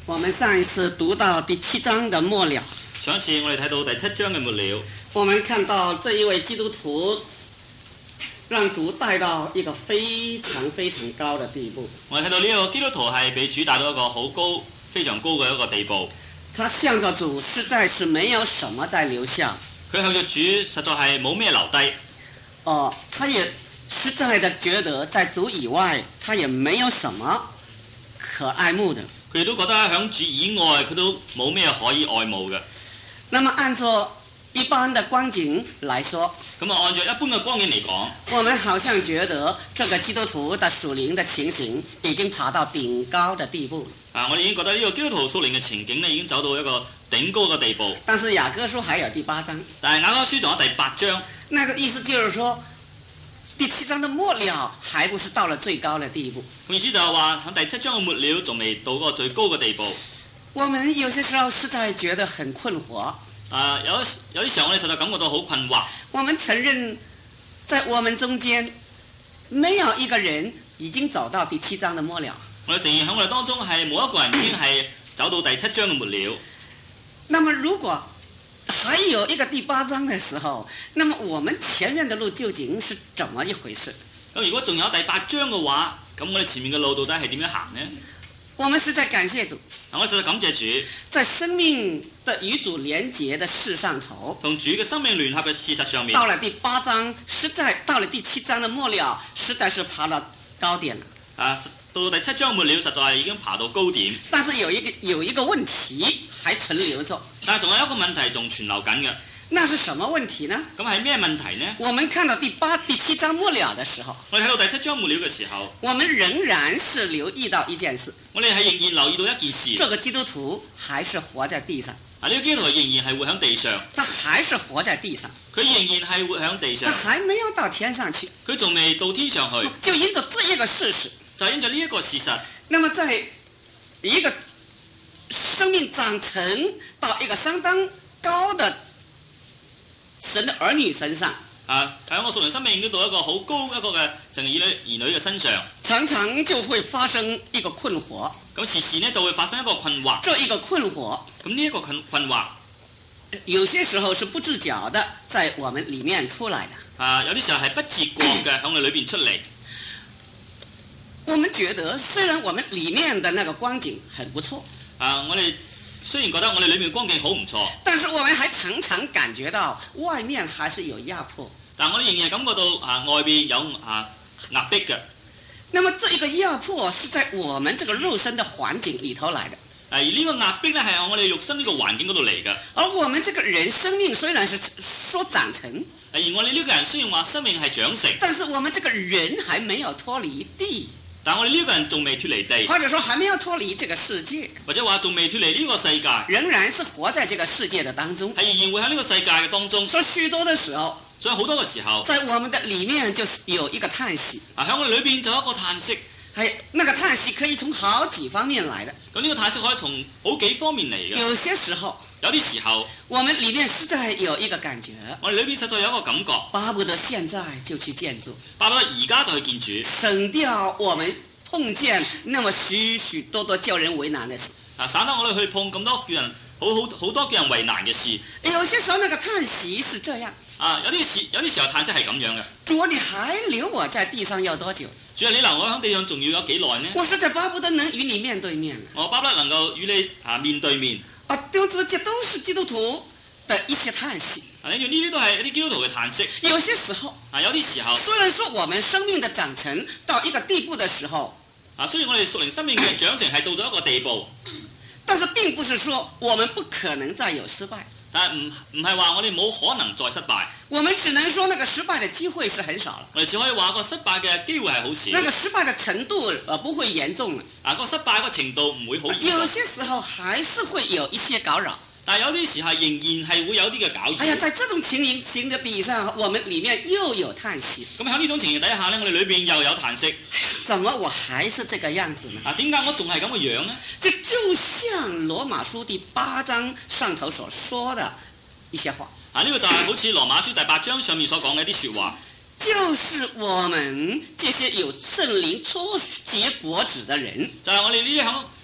我們上一次讀到第7章的末了， 上一次我哋睇到第7章嘅末了， 我們看到這一位基督徒讓主帶到一個非常非常高的地步。 我哋睇到呢個基督徒係被主帶到一個好高、非常高嘅一個地步。 他向着主實在是沒有什麼再留下。 佢向着主實在係冇咩留低。 他也實在的覺得在主以外，他也沒有什麼可愛慕的。 佢哋都覺得響主以外，佢都冇咩可以愛慕嘅。 那麼按照一般的光景來說， 咁啊，按照一般嘅光景嚟講， 我們好像覺得這個基督徒的屬靈的情形已經爬到頂高的地步。 我哋已經覺得呢個基督徒屬靈嘅情景已經走到一個頂高嘅地步。 但是雅各書還有第8章， 但係雅各書仲有第8章， 那個意思就是說，第7章的末了還不是到了最高的地步。 意思就係話喺第7章嘅末了仲未到嗰個最高嘅地步。 我們有些時候實在覺得很困惑。 有啲時候我哋實在感覺到好困惑。 我們承認，在我們中間沒有一個人已經走到第7章的末了。 我哋承認喺我哋當中係冇一個人已經係走到第7章嘅末了。 那麼如果還有一個第8章的時候，那麼我們前面的路究竟是怎麼一回事？ 咁如果仲有第8章嘅話，咁我哋前面嘅路到底係點樣行呢？ 我們實在感謝主， 我實在感謝主， 在生命的與主連結的事上頭， 同主嘅生命聯合嘅事實上面， 到了第8章，實在到了第7章的末了，實在是爬到高點了。 到第7章末了，實在係已經爬到高點。 但是有一個問題還存留着。 但係仲有一個問題仲存留緊嘅。 那是什麼問題呢？ 咁係咩問題呢？ 我們看到第7章末了的時候， 我哋睇到第7章末了嘅時候， 我們仍然是留意到一件事。 我哋係仍然留意到一件事。 這個基督徒還是活在地上。 呢個基督徒仍然係活喺地上。 他還是活在地上。 佢仍然係活喺地上。 他還沒有到天上去。 佢仲未到天上去。 就因着這一個事實。 就因着呢一個事實。 那麼在一個生命長成到一個相當高的神的兒女身上， 喺我屬靈生命都到一個好高一個嘅神嘅兒女嘅身上， 常常就會發生一個困惑。 咁時時呢就會發生一個困惑。 這一個困惑， 咁呢一個困惑， 有些時候是不自覺的在我們裡面出來的。 有啲時候係不自覺嘅喺我哋裏邊出嚟。 我們覺得雖然我們裡面的那個光景很不錯， 我哋雖然覺得我哋裏面光景好唔錯， 但是我們還常常感覺到外面還是有壓迫。 但我哋仍然感覺到外邊有壓迫嘅。 那麼這一個壓迫是在我們這個肉身的環境裡頭來的。 而呢個壓迫呢係我哋肉身呢個環境嗰度嚟嘅。 而我們這個人生命雖然是說長成， 而我哋呢個人雖然話生命係長成， 但是我們這個人還沒有脫離地。 但我哋呢個人仲未脫離地， 或者說還沒有脫離這個世界， 或者話仲未脫離呢個世界， 仍然是活在這個世界的當中， 係仍然會喺呢個世界嘅當中。 所以許多的時候， 所以好多嘅時候， 在我們的裡面就有一個嘆息。 喺我哋裏邊就有一個嘆息。 那個嘆息可以從好幾方面來的。 咁呢個嘆息可以從好幾方面嚟嘅。 有些時候， 有啲時候， 我們裡面實在有一個感覺， 我哋裏邊實在有一個感覺， 巴不得現在就去見主， 巴不得而家就去見主， 省掉我們碰見那麼許許多多叫人為難的事。 省得我哋去碰咁多叫人好多叫人為難嘅事。 有些時候那個嘆息是這樣。 有啲時候嘆息係咁樣嘅。 主，你還留我在地上要多久？ 主啊，你留我喺地上仲要有幾耐呢？ 我實在巴不得能與你面對面。 我巴不得能夠與你面對面。 弟兄姊妹，這都是基督徒的一些嘆息。 呢啲都係一啲基督徒嘅嘆息。 有些時候， 有啲時候， 雖然說我們生命的長成到一個地步的時候， 雖然我哋屬靈生命嘅長成係到咗一個地步， 但是並不是說我們不可能再有失敗。 但係唔係話我哋冇可能再失敗。 我們只能說那個失敗的機會是很少了。 我哋只可以話個失敗嘅機會係好少。 那個失敗的程度不會嚴重了。 個失敗個程度唔會好嚴重。 有些時候還是會有一些攪擾。 但係有啲時候仍然係會有啲嘅攪擾。 在這種情形的底下，我們裡面又有嘆息。 咁喺呢種情形底下呢，我哋裏邊又有嘆息。 怎麼我還是這個樣子呢？ 點解我仲係咁嘅樣呢？ 這就像羅馬書第8章上頭所說的一些話。 呢個就係好似羅馬書第8章上面所講嘅一啲説話。 就是我們這些有聖靈初結果子的人， 就係我哋呢啲響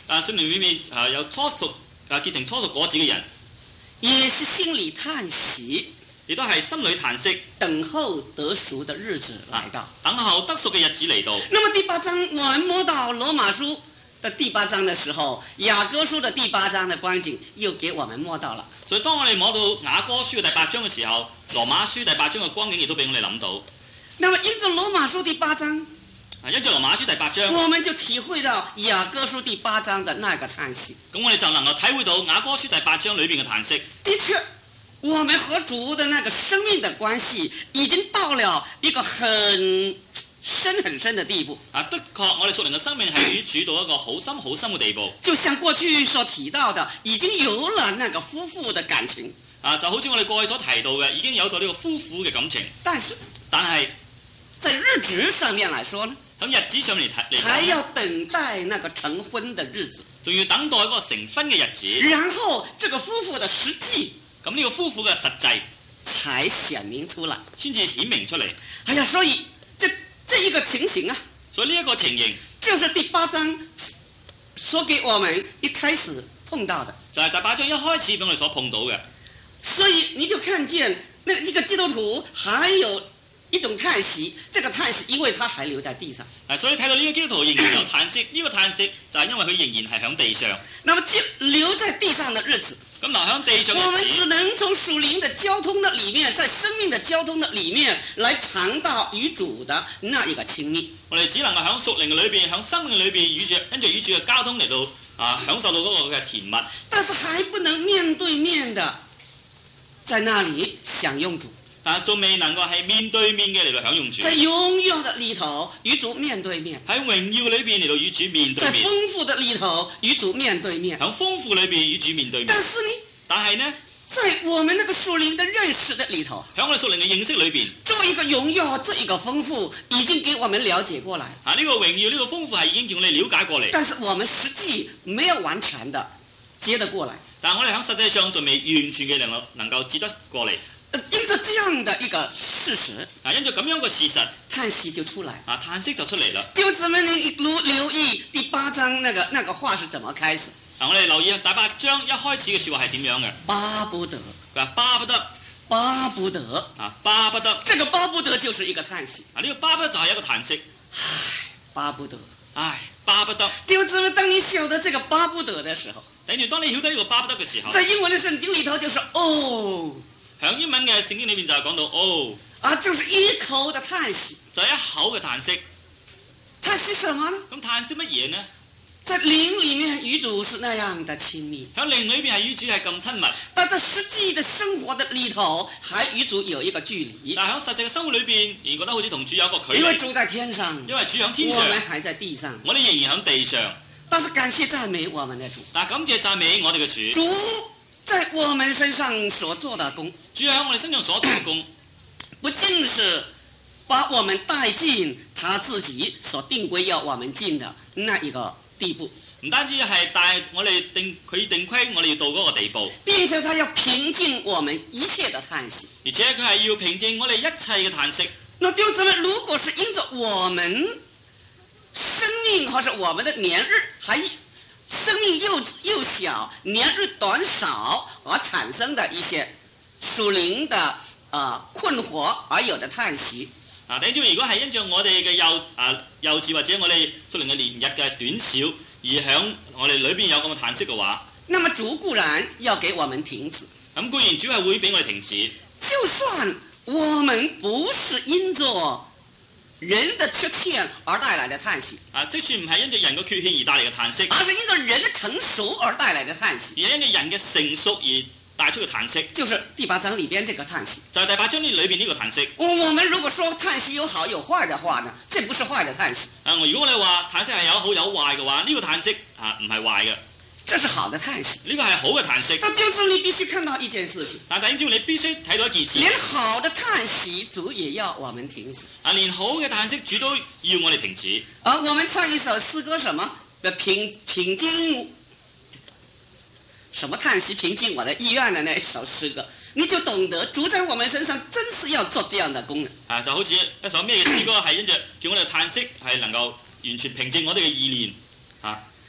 聖靈裏面有初熟結成初熟果子嘅人， 也是心裡嘆息， 亦都係心裏嘆息， 等候得贖的日子來到。 等候得贖嘅日子嚟到。 那麼第8章我們摸到羅馬書的第8章的時候，雅歌書的第8章的光景又給我們摸到了。 所以當我哋摸到雅歌書嘅第8章嘅時候，羅馬書第8章嘅光景亦都俾我哋諗到。 那麼因着羅馬書第8章， 因着羅馬書第8章， 我們就體會到雅歌書第8章的那個嘆息。 咁我哋就能夠體會到雅歌書第8章裏邊嘅嘆息。 的確，我們和主的那個生命的關係已經到了一個很深的地步。 的確，我哋屬靈嘅生命係與主到一個好深嘅地步。 就像過去所提到的，已經有了那個夫婦的感情。 就好似我哋過去所提到嘅，已經有咗呢個夫婦嘅感情。 但係在日子上面來說呢， 喺日子上面嚟還要等待那個成婚的日子， 仲要等待嗰個成婚嘅日子。 然後這個夫婦的實際， 咁呢個夫婦嘅實際才顯明出來， 先至顯明出嚟。 哎呀，所以這一個情形啊， 所以呢一個情形， 就是第8章所給我們一開始碰到的， 就係第8章一開始俾我哋所碰到嘅。 所以你就看見一個基督徒還有一種嘆息，這個嘆息因為他還留在地上。 所以睇到呢個基督徒仍然有嘆息，呢個嘆息就係因為佢仍然係響地上。 那麼留在地上的日子， 咁留響地上嘅日子， 我們只能從屬靈的交通的裡面，在生命的交通的裡面來嘗到與主的那一個親密。 我哋只能夠響屬靈嘅裏邊，響生命裏邊因着與主嘅交通嚟到享受到嗰個嘅甜蜜。 但是還不能面對面的在那裡享用主， 但係仲未能夠係面對面嘅嚟到享用主。 在榮耀的裡頭與主面對面， 喺榮耀裏邊嚟到與主面對面。 在豐富的裡頭與主面對面， 喺豐富裏邊與主面對面。但係呢， 在我們那個屬靈的認識的裡頭， 喺我哋屬靈嘅認識裏邊， 這一個榮耀，這一個豐富已經給我們了解過來。 呢個榮耀，呢個豐富係已經叫我哋了解過嚟。 但是我們實際沒有完全的接得過來。 但係我哋喺實際上仲未完全嘅能夠接得過嚟。 因着這樣的一個事實， 因着咁樣嘅事實， 嘆息就出來。 嘆息就出嚟啦。 弟兄姊妹，你留意第8章那個話是怎麼開始？ 我哋留意第8章一開始嘅說話係點樣嘅？ 巴不得， 佢話巴不得， 巴不得， 巴不得。 這個巴不得就是一個嘆息。 呢個巴不得就係一個嘆息。 唉，巴不得， 唉，巴不得。 弟兄姊妹，當你曉得這個巴不得的時候， 等住當你曉得呢個巴不得嘅時候， 在英文的聖經裡頭就是哦。 響英文嘅聖經裏面就係講到哦， 就是一口的嘆息， 就係一口嘅嘆息。 嘆息什麼呢？ 咁嘆息乜嘢呢？ 在靈裡面與主是那樣的親密， 響靈裏邊係與主係咁親密， 但在實際的生活的裡頭，還與主有一個距離。 但係響實際嘅生活裏邊，而覺得好似同主有一個距離。 因為主在天上， 因為主響天上， 我們還在地上， 我哋仍然響地上。 但是感謝讚美我們的主， 但感謝讚美我哋嘅主。 主在我們身上所做的工， 主喺我哋身上所做嘅工， 不僅是把我們帶進他自己所定規要我們進的那一個地步， 唔單止係帶我哋佢定規，我哋要到嗰個地步， 並且他要平靜我們一切的嘆息， 而且佢係要平靜我哋一切嘅嘆息。 那弟兄姊妹，如果是因着我們生命或是我們的年日還生命又小，年日短少而產生的一些屬靈的困惑而有的嘆息。 等住如果係因着我哋嘅幼稚或者我哋屬靈嘅年日嘅短少，而響我哋裏邊有咁嘅嘆息嘅話， 那麼主固然要給我們停止， 咁固然主係會俾我哋停止。 就算我們不是因着人的缺陷而帶來的嘆息， 即算唔係因着人嘅缺陷而帶嚟嘅嘆息， 而是因着人的成熟而帶來的嘆息， 而係因着人嘅成熟而帶出嘅嘆息， 就是第8章裡邊這個嘆息。 就係第8章裏邊呢個嘆息。 我們如果說嘆息有好有壞的話呢，這不是壞的嘆息。 如果我哋話嘆息係有好有壞嘅話，呢個嘆息唔係壞嘅， 這是好的嘆息。 呢個係好嘅嘆息。 但就是你必須看到一件事情。 但弟兄姊妹，你必須睇到一件事。 連好的嘆息主也要我們停止。 連好嘅嘆息主都要我哋停止。 我們唱一首詩歌，什麼平靜，什麼嘆息平靜我的意願的那一首詩歌，你就懂得主在我們身上真是要做這樣的功能。 就好似一首咩嘅詩歌係因着叫我哋嘆息係能夠完全平靜我哋嘅意念。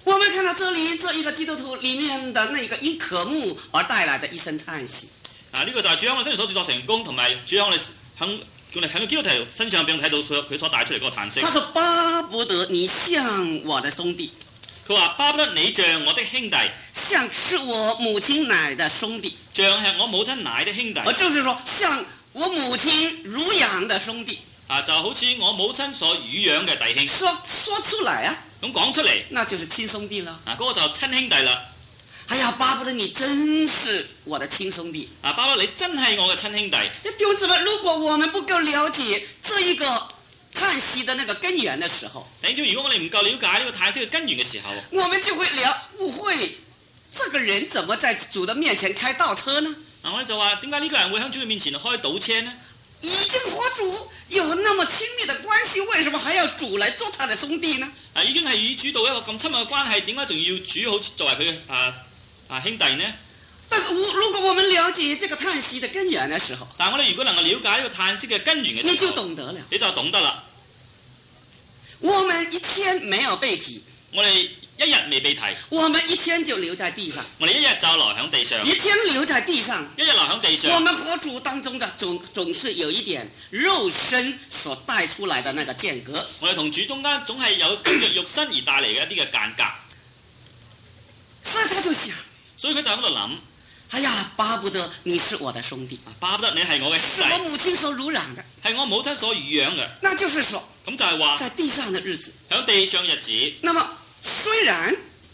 我們看到這裡這一個基督徒裡面的那個因渴慕而帶來的一聲嘆息。 呢個就係主喺我哋身上所製作成功，同埋主喺我哋叫你喺個基督徒身上俾我睇到佢所帶出嚟嗰個嘆息。 他說：巴不得你像我的兄弟。 佢話巴不得你像我的兄弟， 像吃我母親奶的兄弟， 像係我母親奶的兄弟。 就是說，像我母親乳養的兄弟。 就好似我母親所乳養嘅弟兄。 說出來啊！ 咁講出嚟， 那就是親兄弟啦。 嗰個就親兄弟啦。 哎呀，巴不得你真是我的親兄弟。 巴不得你真係我嘅親兄弟。 弟兄姊妹，如果我們不夠了解這一個嘆息的那個根源的時候， 如果我哋唔夠了解呢個嘆息嘅根源嘅時候， 我們就會誤會這個人怎麼在主的面前開倒車呢？ 我哋就話點解呢個人會喺主嘅面前開倒車呢？ 已經和主有那麼親密的關係，為什麼還要主來做他的兄弟呢？ 已經係與主到一個咁親密嘅關係，點解仲要主好作為佢嘅兄弟呢？ 但是如果我們了解這個嘆息的根源的時候， 但我哋如果能夠了解呢個嘆息嘅根源嘅時候， 你就懂得了， 你就懂得啦。 我們一天沒有被提， 我哋一日未被提， 我們一天就留在地上， 我哋一日就留喺地上， 一天留在地上， 一日留喺地上。 我們和主當中的總是有一點肉身所帶出來的那個間隔。 我哋同主中間總係有跟着肉身而帶嚟嘅一啲嘅間隔。 所以他就想， 所以佢就喺度諗， 哎呀，巴不得你是我的兄弟， 巴不得你係我嘅兄弟， 是我母親所乳養的， 係我母親所乳養嘅。 那就是說， 咁就係話， 在地上的日子， 喺地上日子， 那麼雖然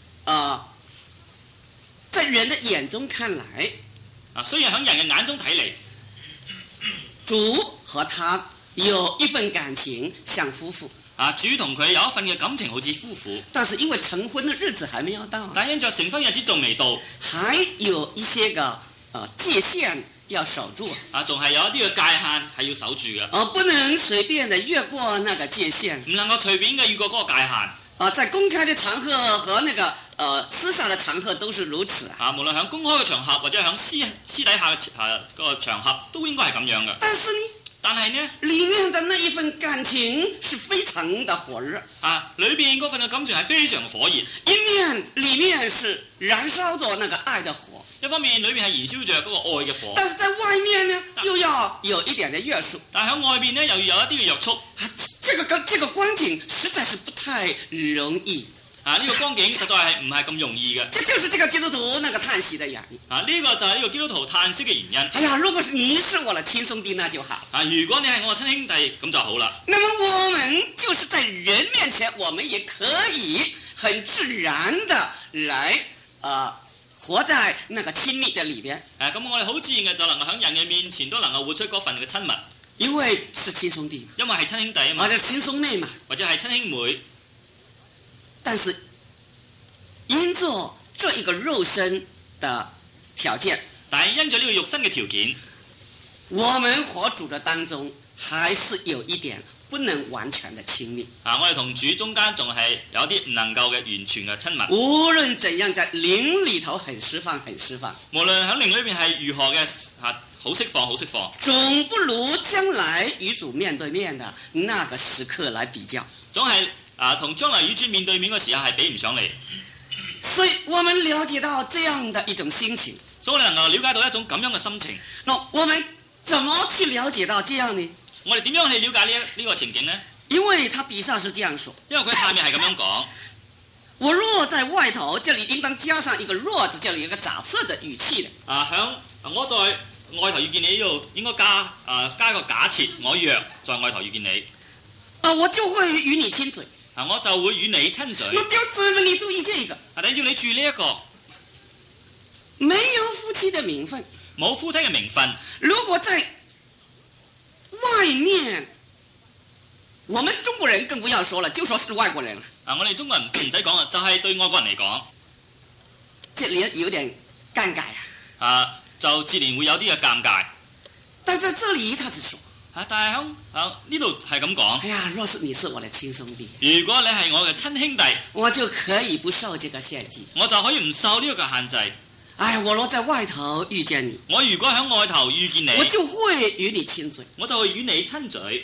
在人的眼中看來， 雖然喺人嘅眼中睇嚟， 主和他有一份感情像夫婦， 主同佢有一份嘅感情好似夫婦， 但是因為成婚的日子還沒有到， 但因着成婚日子仲未到， 還有一些個界限要守住， 仲係有一啲嘅界限係要守住嘅， 不能隨便的越過那個界限， 唔能夠隨便嘅越過嗰個界限。 在公開的場合和那個私下的場合都是如此無論喺公開嘅場合或者喺私底下嘅個場合都應該係咁樣嘅。但係呢， 裡面的那一份感情是非常的火熱， 裏邊嗰份嘅感情係非常火熱， 裡面是燃燒着那個愛的火， 一方面裏面係燃燒着嗰個愛嘅火， 但是在外面呢又要有一點的約束， 但喺外邊呢又要有一啲嘅約束。 這個光景實在是不太容易。 呢個光景實在係唔係咁容易嘅。 這就是這個基督徒那個嘆息的原因。 呢個就係呢個基督徒嘆息嘅原因。 哎呀，如果你是我的親兄弟，那就好。 如果你係我嘅親兄弟，咁就好啦。 那麼我們就是在人面前，我們也可以很自然的來活在那個親密的裏邊。 咁我哋好自然嘅就能夠喺人嘅面前都能夠活出嗰份嘅親密。 因為是親兄弟， 因為係親兄弟啊嘛， 或者親兄妹嘛， 或者係親兄妹。 但是因着這一個肉身的條件， 但係因着呢個肉身嘅條件， 我們和主的當中還是有一點不能完全的親密。 我哋同主中間仲係有啲唔能夠嘅完全嘅親密。 無論怎樣，在靈裏頭很釋放，很釋放。 無論喺靈裏邊係如何嘅好釋放，好釋放， 總不如將來與主面對面的那個時刻來比較。 總係同將來與主面對面嘅時候係比唔上嚟。 所以我們了解到這樣的一種心情， 所以我哋能夠了解到一種咁樣嘅心情。 那我們怎麼去了解到這樣呢？ 我哋點樣去了解呢個情景呢？ 因為他底下是這樣說， 因為佢下面係咁樣講。 我若在外頭，這裡應當加上一個若字，這裡有一個假設的語氣的。 我在外頭遇見你呢度應該加個假設，我若在外頭遇見你， 我就會與你親嘴。 我就會與你親嘴。 那弟兄姊妹，你注意這個。 等住你注意呢一個， 沒有夫妻的名分， 冇夫妻嘅名分。 如果在外面，我們中國人更不要說了，就說是外國人。 我哋中國人唔使講啦，就係對外國人嚟講， 這裡有點尷尬就自然會有啲嘅尷尬。 但在這裡他就說， 但係喺呢度係咁講。 哎呀，若是你是我的親兄弟， 如果你係我嘅親兄弟， 我就可以不受這個限制， 我就可以唔受呢個限制。 我若在外頭遇見你， 我如果喺外頭遇見你， 我就會與你親嘴， 我就會與你親嘴。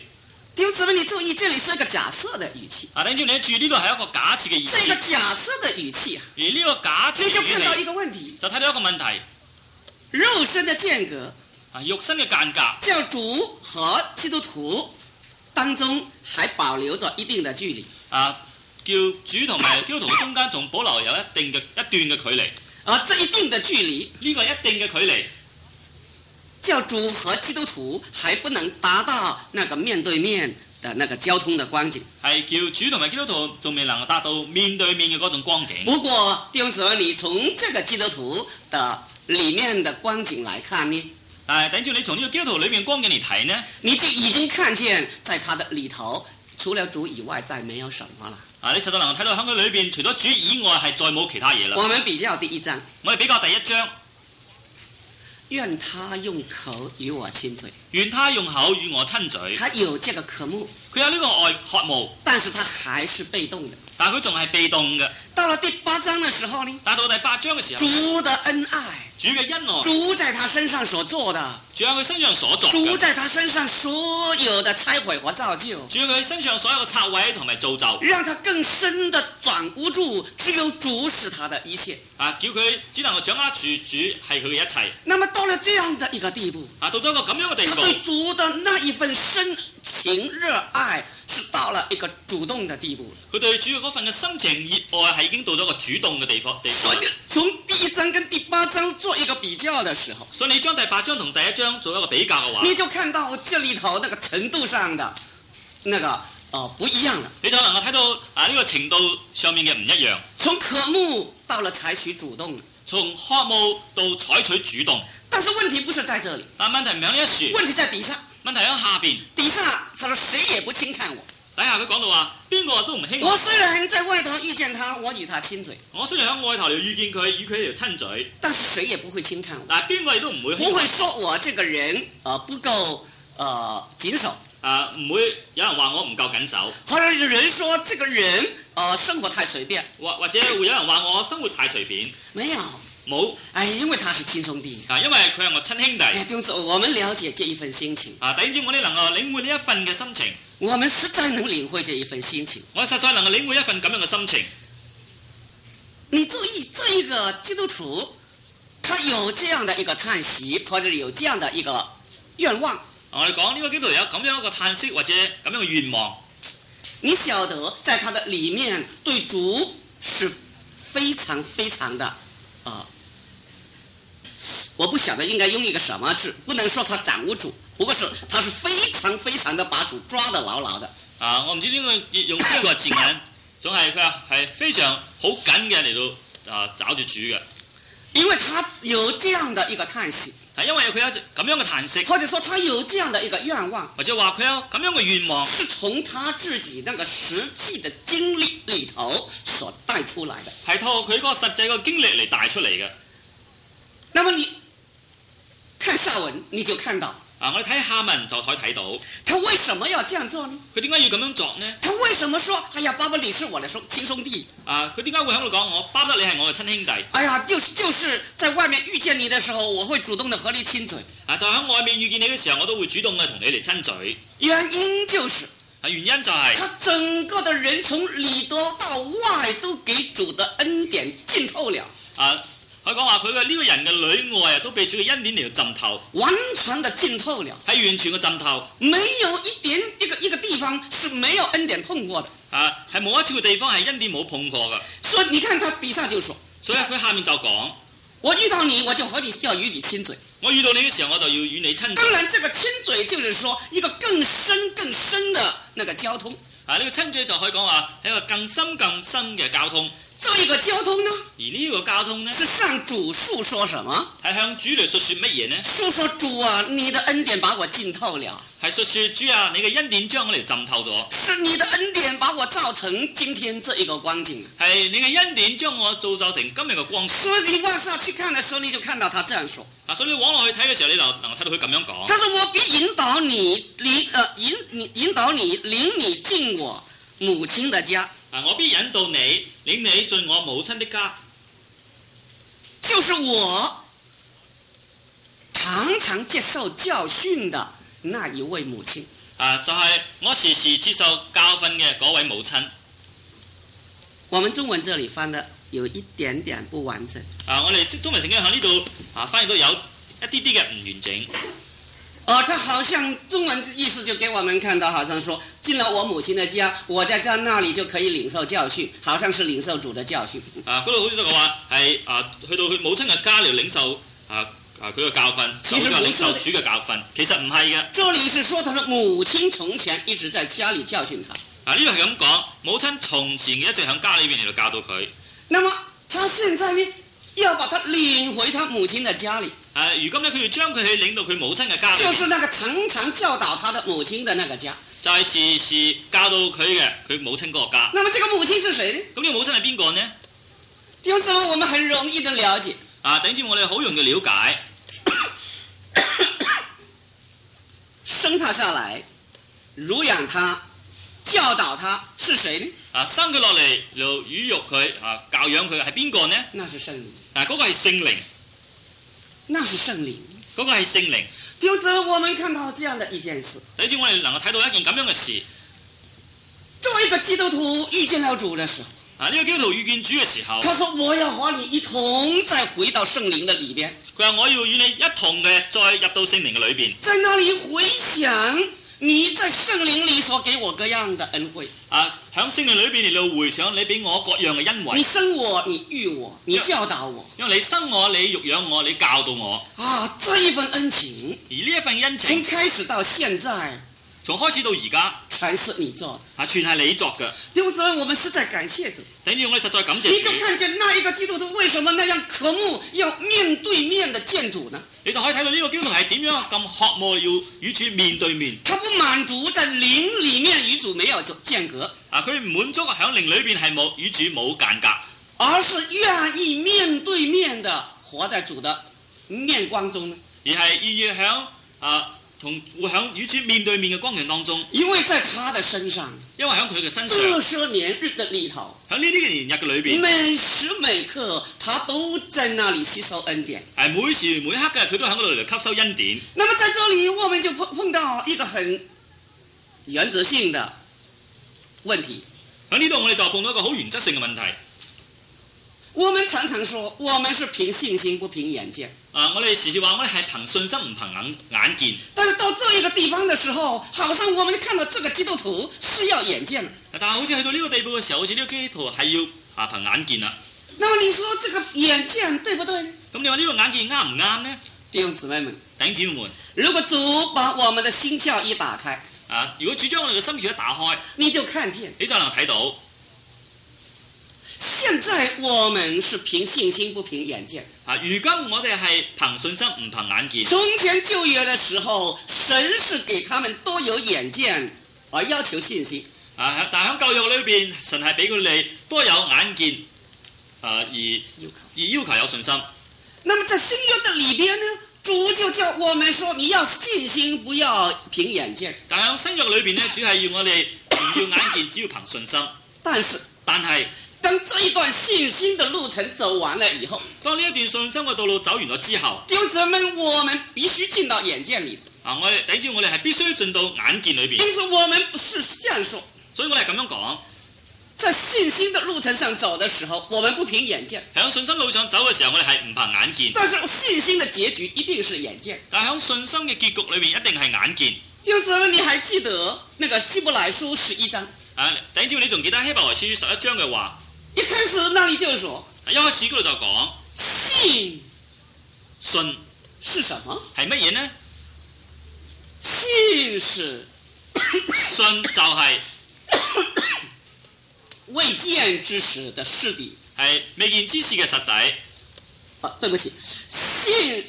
弟兄姊妹，你注意，这里是一个假設的語氣。 啊，弟兄姊妹，你注意呢度係一個假設嘅意思。 這個假設的語氣啊， 而呢個假設你就嘅語氣看到一個問題， 就睇到一個問題。 肉身的間隔， 啊，肉身嘅間隔， 叫主和基督徒當中還保留着一定的距離。 啊，叫主同埋基督徒嘅中間仲保留有一段嘅距離。 這一定的距離， 呢個一定嘅距離， 叫主和基督徒還不能達到那個面對面的那個交通的光景。 係叫主同埋基督徒仲未能夠達到面對面嘅嗰種光景。 不過弟兄姊妹，你從這個基督徒的裡面的光景來看呢， 但係等住你從呢個基督徒裏面光景嚟睇呢， 你就已經看見在他的裡頭，除了主以外，再沒有什麼了。 啊，你實在能夠睇到喺佢裏邊，除咗主以外，係再冇其他嘢啦。 我們比較第一章， 我哋比較第一章， 願他用口與我親嘴。 願他用口與我親嘴。 他有這個渴慕， 佢有呢個愛渴慕， 但是他還是被動的。 但係佢仲係被動嘅。 到了第8章的時候呢， 但到第8章嘅時候， 主的恩愛， 主嘅恩愛， 主在他身上所做的， 主喺佢身上所作嘅， 主在他身上所有的拆毀和造就， 主喺佢身上所有嘅拆毀同埋造就， 讓他更深的掌握住只有主是他的一切。 啊，叫佢只能夠掌握住主係佢嘅一切。 那麼到了這樣的一個地步， 啊，到咗一個咁樣嘅地步， 他對主的那一份深情熱愛是到了一個主動的地步。 佢對主嘅嗰份嘅深情熱愛係已經到咗一個主動嘅地方。 所以從第1章跟第8章做一個比較的時候， 所以你將第8章同第1章做一個比較嘅話， 你就看到這裡頭那個程度上的那個不一樣了。 你就能夠睇到啊呢個程度上面嘅唔一樣。 從渴慕到了採取主動， 從渴慕到採取主動。 但是問題不是在這裡， 但問題唔喺呢一處， 問題在底下。 問題喺下邊。 底下他說誰也不輕看我。 底下佢講到話，邊個都唔輕我雖然在外頭遇見他，我與他親嘴。 我雖然喺外頭嚟遇見佢，與佢條親嘴， 但是誰也不會輕看我。 但係邊個亦都唔會不會說我這個人不夠謹守。 唔會有人話我唔夠緊守。 或者有人說這個人生活太隨便。 或者會有人話我生活太隨便。 沒有。 冇。 因為他是親兄弟。 因為佢係我親兄弟。 就是我們了解這一份心情。 弟兄姊妹，我哋能夠領會呢一份嘅心情。 我們實在能領會這一份心情。 我實在能夠領會一份咁樣嘅心情。 你注意，這一個基督徒，他有這樣的一個嘆息，或者有這樣的一個願望。 我哋講呢個基督徒有咁樣一個嘆息或者咁樣嘅願望。 你曉得，在他的裡面對主是非常非常的我不曉得應該用一個什麼字，不能說他掌握住，不過是他是非常非常的把主抓得牢牢的。 我唔知呢個用邊個字眼，總係佢係非常好緊嘅嚟到找住主嘅， 因為他有這樣的一個嘆息， 係因為佢有咁樣嘅嘆息， 或者說他有這樣的一個願望， 或者話佢有咁樣嘅願望， 是從他自己那個實際的經歷裡頭所帶出來的， 係透過佢嗰個實際嘅經歷嚟帶出嚟嘅。 那麼你看下文，你就看到我哋睇下文就可以睇到， 他為什麼要這樣做呢？ 佢點解要咁樣作呢？ 他為什麼說：哎呀，巴不得你是我的親兄弟？ 佢點解會喺度講我巴不得你係我嘅親兄弟？ 哎呀，就是在外面遇見你的時候，我會主動的和你親嘴。 就喺外面遇見你嘅時候，我都會主動嘅同你嚟親嘴。 原因就是原因就係他整個的人從裡頭到外都給主的恩典浸透了。 佢講話佢嘅呢個人嘅裏外都被主嘅恩典嚟到浸透， 完全的浸透了， 係完全嘅浸透， 沒有一個地方是沒有恩典碰過的。 係冇一處嘅地方係恩典冇碰過嘅。 所以你看他底下就說， 所以佢下面就講， 我遇到你，我就要與你親嘴。 我遇到你嘅時候，我就要與你親嘴。 當然，這個親嘴就是說一個更深的那個交通。 呢個親嘴就可以講話係一個更深嘅交通。 這一個交通呢？ 而呢個交通呢？ 是向主訴說什麼？ 係向主嚟述說乜嘢呢？ 訴說主啊，你的恩典把我浸透了。 係述說主啊，你嘅恩典將我嚟浸透咗。 是你的恩典把我造成今天這一個光景。 係你嘅恩典將我造就成今日嘅光景。 所以你往下去看的時候，你就看到他這樣說。 所以你往落去睇嘅時候，你就能夠睇到佢咁樣講。 他說我必引導你領你進我母親的家。 我必引導你，領你進我母親的家。 就是我常常接受教訓的那一位母親。 就係我時時接受教訓嘅嗰位母親。 我們中文這裡翻得有一點點不完整。 我哋中文聖經喺呢度翻譯到有一啲啲嘅唔完整。 他好像中文意思就給我們看到，好像說進了我母親的家，我在家那裡就可以領受教訓，好像是領受主的教訓。 嗰度好似就話係去到佢母親嘅家嚟領受佢嘅教訓，就好似領受主嘅教訓。其實唔係嘅。 這裡是說他的母親從前一直在家裡教訓他。 呢度係咁講，母親從前一直喺家裏邊嚟到教導佢。 那麼他現在呢，要把他領回他母親的家裡。 如今呢，佢要將佢去領到佢母親嘅家裏。 就是那個常常教導他的母親的那個家。 就係時時教導佢嘅佢母親嗰個家。 那麼這個母親是誰呢？ 咁呢個母親係邊個呢？ 弟兄姊妹，我們很容易的了解。 等住我哋好容易了解。 生他下來，乳養他，教導他，是誰呢？ 生佢落嚟就乳育佢，教養佢係邊個呢？ 那是聖靈。 嗰個係聖靈。 那是聖靈。 嗰個係聖靈。 弟兄姊妹，我們看到這樣的一件事。 等住我哋能夠睇到一件咁樣嘅事。 作為一個基督徒遇見了主的時候， 呢個基督徒遇見主嘅時候， 他說：我要和你一同再回到聖靈的裏邊。 佢話：我要與你一同嘅再入到聖靈嘅裏邊。 在那裡回想你在聖靈裡所給我各樣的恩惠。 喺聖靈裏邊嚟到回想你俾我各樣嘅恩惠。 你生我，你育我，你教導我。 因為你生我，你育養我，你教導我。 這一份恩情， 而呢一份恩情， 從開始到現在， 從開始到而家， 全是你做的。 全係你作嘅。 弟兄姊妹，我們實在感謝主。 等於我哋實在感謝主。 你就看見那一個基督徒為什麼那樣渴慕要面對面的見主呢？ 你就可以睇到呢個基督徒係點樣咁渴慕要與主面對面。 他不滿足在靈裡面與主沒有間隔。 佢唔滿足喺靈裏邊係冇與主冇間隔， 而是願意面對面的活在主的面光中， 而係願意響活響與主面對面嘅光景當中。 因為在他的身上， 因為喺佢嘅身上， 這些年日的裏頭， 喺呢啲嘅年日嘅裏邊， 每時每刻他都在那裡吸收恩典。 每時每刻嘅佢都喺嗰度嚟吸收恩典。 那麼在這裡我們就碰到一個很原則性的問題。 喺呢度我哋就碰到一個好原則性嘅問題。 我們常常說，我們是憑信心不憑眼見。 我哋時時話我哋係憑信心唔憑眼見。 但是到這一個地方的時候，好像我們看到這個基督徒是要眼見了。 但係好似去到呢個地步嘅時候，好似呢個基督徒係要憑眼見啦。 那麼你說這個眼見對不對？ 咁你話呢個眼見啱唔啱呢？ 弟兄姊妹們， 弟兄姊妹們， 如果主把我們的心竅一打開， 如果主將我哋嘅心竅一打開， 你就看見， 你就能睇到。 現在我們是憑信心不憑眼見。 如今我哋係憑信心唔憑眼見。 從前舊約的時候，神是給他們都有眼見，而要求信心。 但係喺舊約裏邊，神係俾佢哋都有眼見，而要求有信心。 那麼在新約的裏邊呢，主就叫我們說，你要信心，不要憑眼見。 但係喺新約裏邊呢，主係要我哋唔要眼見，只要憑信心。但係當這一段信心的路程走完了以後， 當呢一段信心嘅道路走完咗之後， 弟兄姊妹，我們必須進到眼見裏。 我哋第一，我哋係必須進到眼見裏邊。 因此我們不是這樣說， 所以我哋係咁樣講。 在信心的路程上走的時候，我們不憑眼見。 喺信心路上走嘅時候，我哋係唔憑眼見。 但是信心的結局一定是眼見。 但係喺信心嘅結局裏邊，一定係眼見。 弟兄姊妹，你還記得那個希伯來書11章？ 弟兄姊妹，你仲記得希伯來書11章嘅話？ 一開始那裡就說， 一開始嗰度就講信是什麼？ 係乜嘢呢？ 信是信就係未見之事的實底， 係未見之事嘅實底。 對不起，信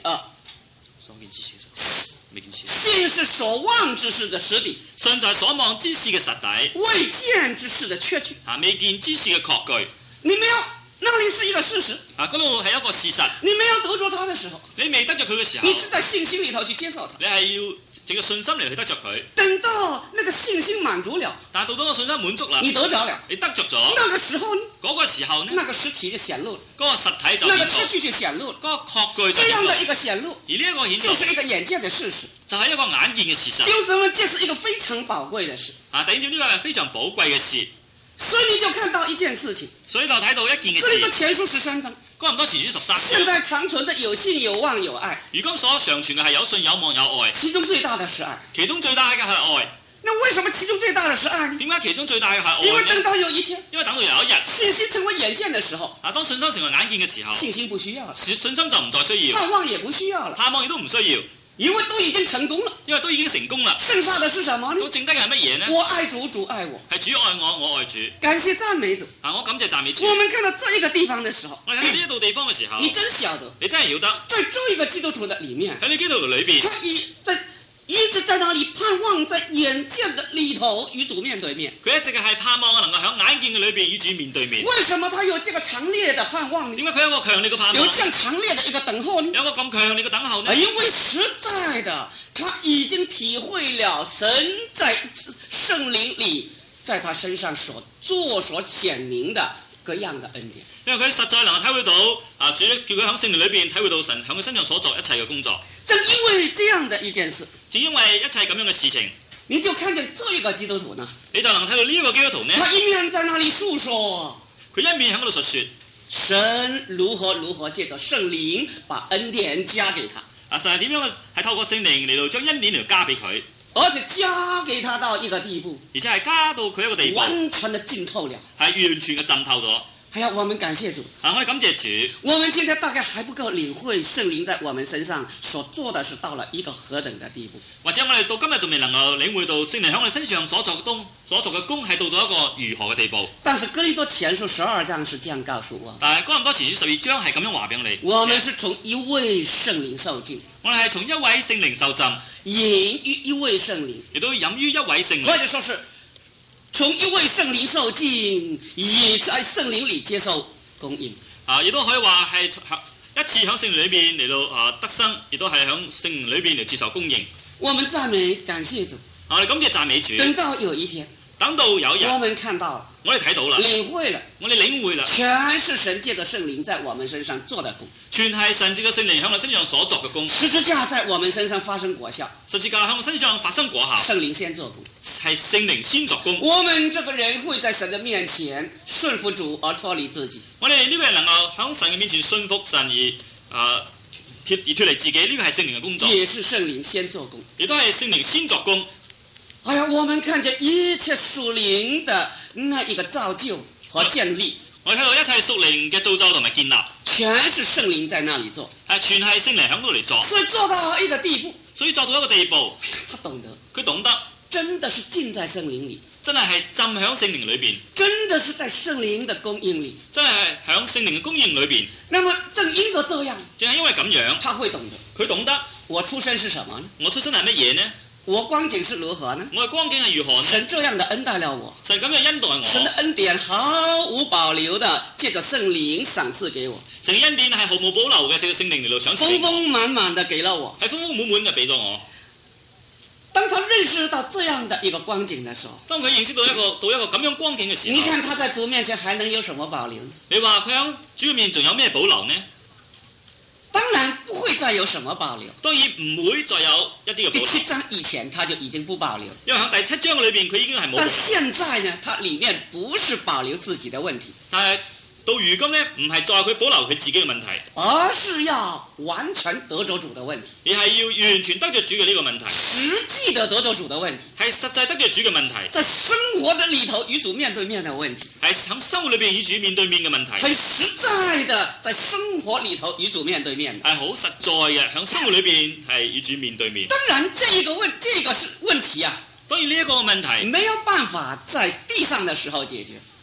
信是所望之事的實底， 信就係所望之事嘅實底， 未見之事的確據。 未見之事嘅確據。 你們要，那那里是一個事實。 嗰度係一個事實。 你沒有得着他的時候， 你未得着佢嘅時候， 你是在信心裏頭去接受他。 你係要藉個信心嚟去得着佢。 等到那個信心滿足了， 但係到咗個信心滿足啦， 你得着了， 你得着咗， 那個時候呢， 嗰個時候呢， 那個實體就顯露了， 嗰個實體就那個顯露， 確據就顯露了。 嗰個確據就這顯露。 樣的一個顯露， 而呢一個顯露就是一個眼見的事實。 就係一個眼見嘅事實。 弟兄姊妹，這是一個非常寶貴的事。 弟兄姊妹，呢個係非常寶貴嘅事。 所以你就看到一件事情， 所以就睇到一件嘅哥林多事。 前書13章， 哥林多前書13章， 現在長存的有信有望有愛， 如今所常傳嘅係有信有望有愛， 其中最大的是愛。 其中最大嘅係愛。 那為什麼其中最大的是愛呢？ 點解其中最大嘅係因為等愛呢？ 到有一天， 因為等到有一日， 信心成為眼見的時候， 當信心成為眼見嘅時候， 信心不需要了， 信心就唔再需要， 盼望也不需要了， 盼望亦都唔需要， 因為都已經成功了。 因為都已經成功啦。 剩下的是什麼呢？ 咁剩低嘅係乜嘢呢？ 我愛主，主愛我。 係主愛我，我愛主。 感謝讚美主。 我感謝讚美主。 我們看到這一個地方的時候， 我哋睇到呢一度地方嘅時候， 你真曉得， 你真係曉得在這一個基督徒的裡面， 喺你基督徒裏邊， 他一直在那裡盼望，在眼見的裡頭與主面對面。 佢一直係盼望能夠喺眼見嘅裏邊與主面對面。 為什麼他有這個強烈的盼望呢？ 點解佢有一個強烈嘅盼望？ 有這樣強烈的一個等候呢？ 有一個咁強烈嘅等候呢？ 因為實在的，他已經體會了神在聖靈裡在他身上所做所顯明的各樣的恩典。 因為佢實在能夠體會到主叫佢喺聖靈裏邊體會到神喺佢身上所做一切嘅工作。 正因為這樣的一件事， 正因為一切咁樣嘅事情， 你就看見這一個基督徒呢， 你就能睇到呢一個基督徒呢， 他一面在那裡訴說， 佢一面喺嗰度述說神如何借着聖靈把恩典加給他。 神係點樣係透過聖靈嚟到將恩典嚟加俾佢， 而且加給他到一個地步， 而且係加到佢一個地步， 完全的浸透了， 係完全嘅浸透咗。 係啊，我們感謝主。 我哋感謝主。 我們今天大概還不夠領會聖靈在我們身上所做的是到了一個何等的地步。 或者我哋到今日仲未能夠領會到聖靈喺我哋身上所做嘅功係到咗一個如何嘅地步。 但是哥林多前書12章是這樣告訴我， 但係哥林多前書12章係咁樣話俾你， 我們是從一位聖靈受浸， 我哋係從一位聖靈受浸， 飲於一位聖靈， 亦都飲於一位聖靈， 或者說是從一位聖靈受浸，也在聖靈裡接受供應。 亦都可以話係一次喺聖靈裏邊嚟到得生，亦都係喺聖靈裏邊嚟接受供應。 我們讚美感謝主。 我哋感謝讚美主。 等到有一天， 等到有一日， 我們看到了， 我哋睇到啦， 領會了， 我哋領會啦， 全是神借着聖靈在我們身上做的工， 全係神藉嘅聖靈喺我身上所作嘅工。 十字架在我們身上發生果效， 十字架喺我身上發生果效， 聖靈先做工， 係聖靈先作工。 我們這個人會在神的面前順服主而脫離自己。 我哋呢個人能夠喺神嘅面前順服神而脫離自己，呢個係聖靈嘅工作， 也是聖靈先做工， 亦都係聖靈先作工。 哎呀，我們看見一切屬靈的那一個造就和建立， 我哋睇到一切屬靈嘅造就同埋建立， 全是聖靈在那裡做， 全係聖靈喺度嚟做， 所以做到一個地步， 所以做到一個地步， 他懂得， 佢懂得真的是浸在聖靈裡， 真係浸喺聖靈裏邊， 真的是在聖靈的供應裡， 真係喺聖靈嘅供應裏邊。 那麼正因着這樣， 正係因為咁樣， 他會懂得， 佢懂得我出身是什麼呢？ 我出身係乜嘢呢？ 我光景是如何呢？ 我嘅光景係如何呢？ 神這樣的恩待了我， 神咁樣恩待我， 神的恩典毫無保留的借着聖靈賞賜給我， 神嘅恩典係毫無保留嘅，借着聖靈嚟到賞賜豐豐滿滿的給了我， 係豐豐滿滿嘅俾咗我。 當他認識到這樣的一個光景的時候， 當佢認識到一個咁樣光景嘅時候， 你看他在主面前還能有什麼保留呢？ 你話佢喺主嘅面仲有咩保留呢？ 當然不會再有什麼保留。 當然唔會再有一啲嘅保第留。 7章以前他就已經不保留， 因為喺第7章裏邊佢已經係冇保但留。 現在呢，他裡面不是保留自己的問題， 但係到如今呢，唔係再佢保留佢自己嘅問題， 而是要完全得着主的問題， 而係要完全得着主嘅呢個問題， 實際的得着主的問題， 係實際得着主嘅問題， 在生活的裡頭與主面對面的問題， 係喺生活裏邊與主面對面嘅問題， 很實在的在生活裡頭與主面對面的。 係好實在嘅，喺生活裏邊係與主面對面。 當然，這個是問題啊， 當然呢一個問題沒有辦法在地上的時候解決。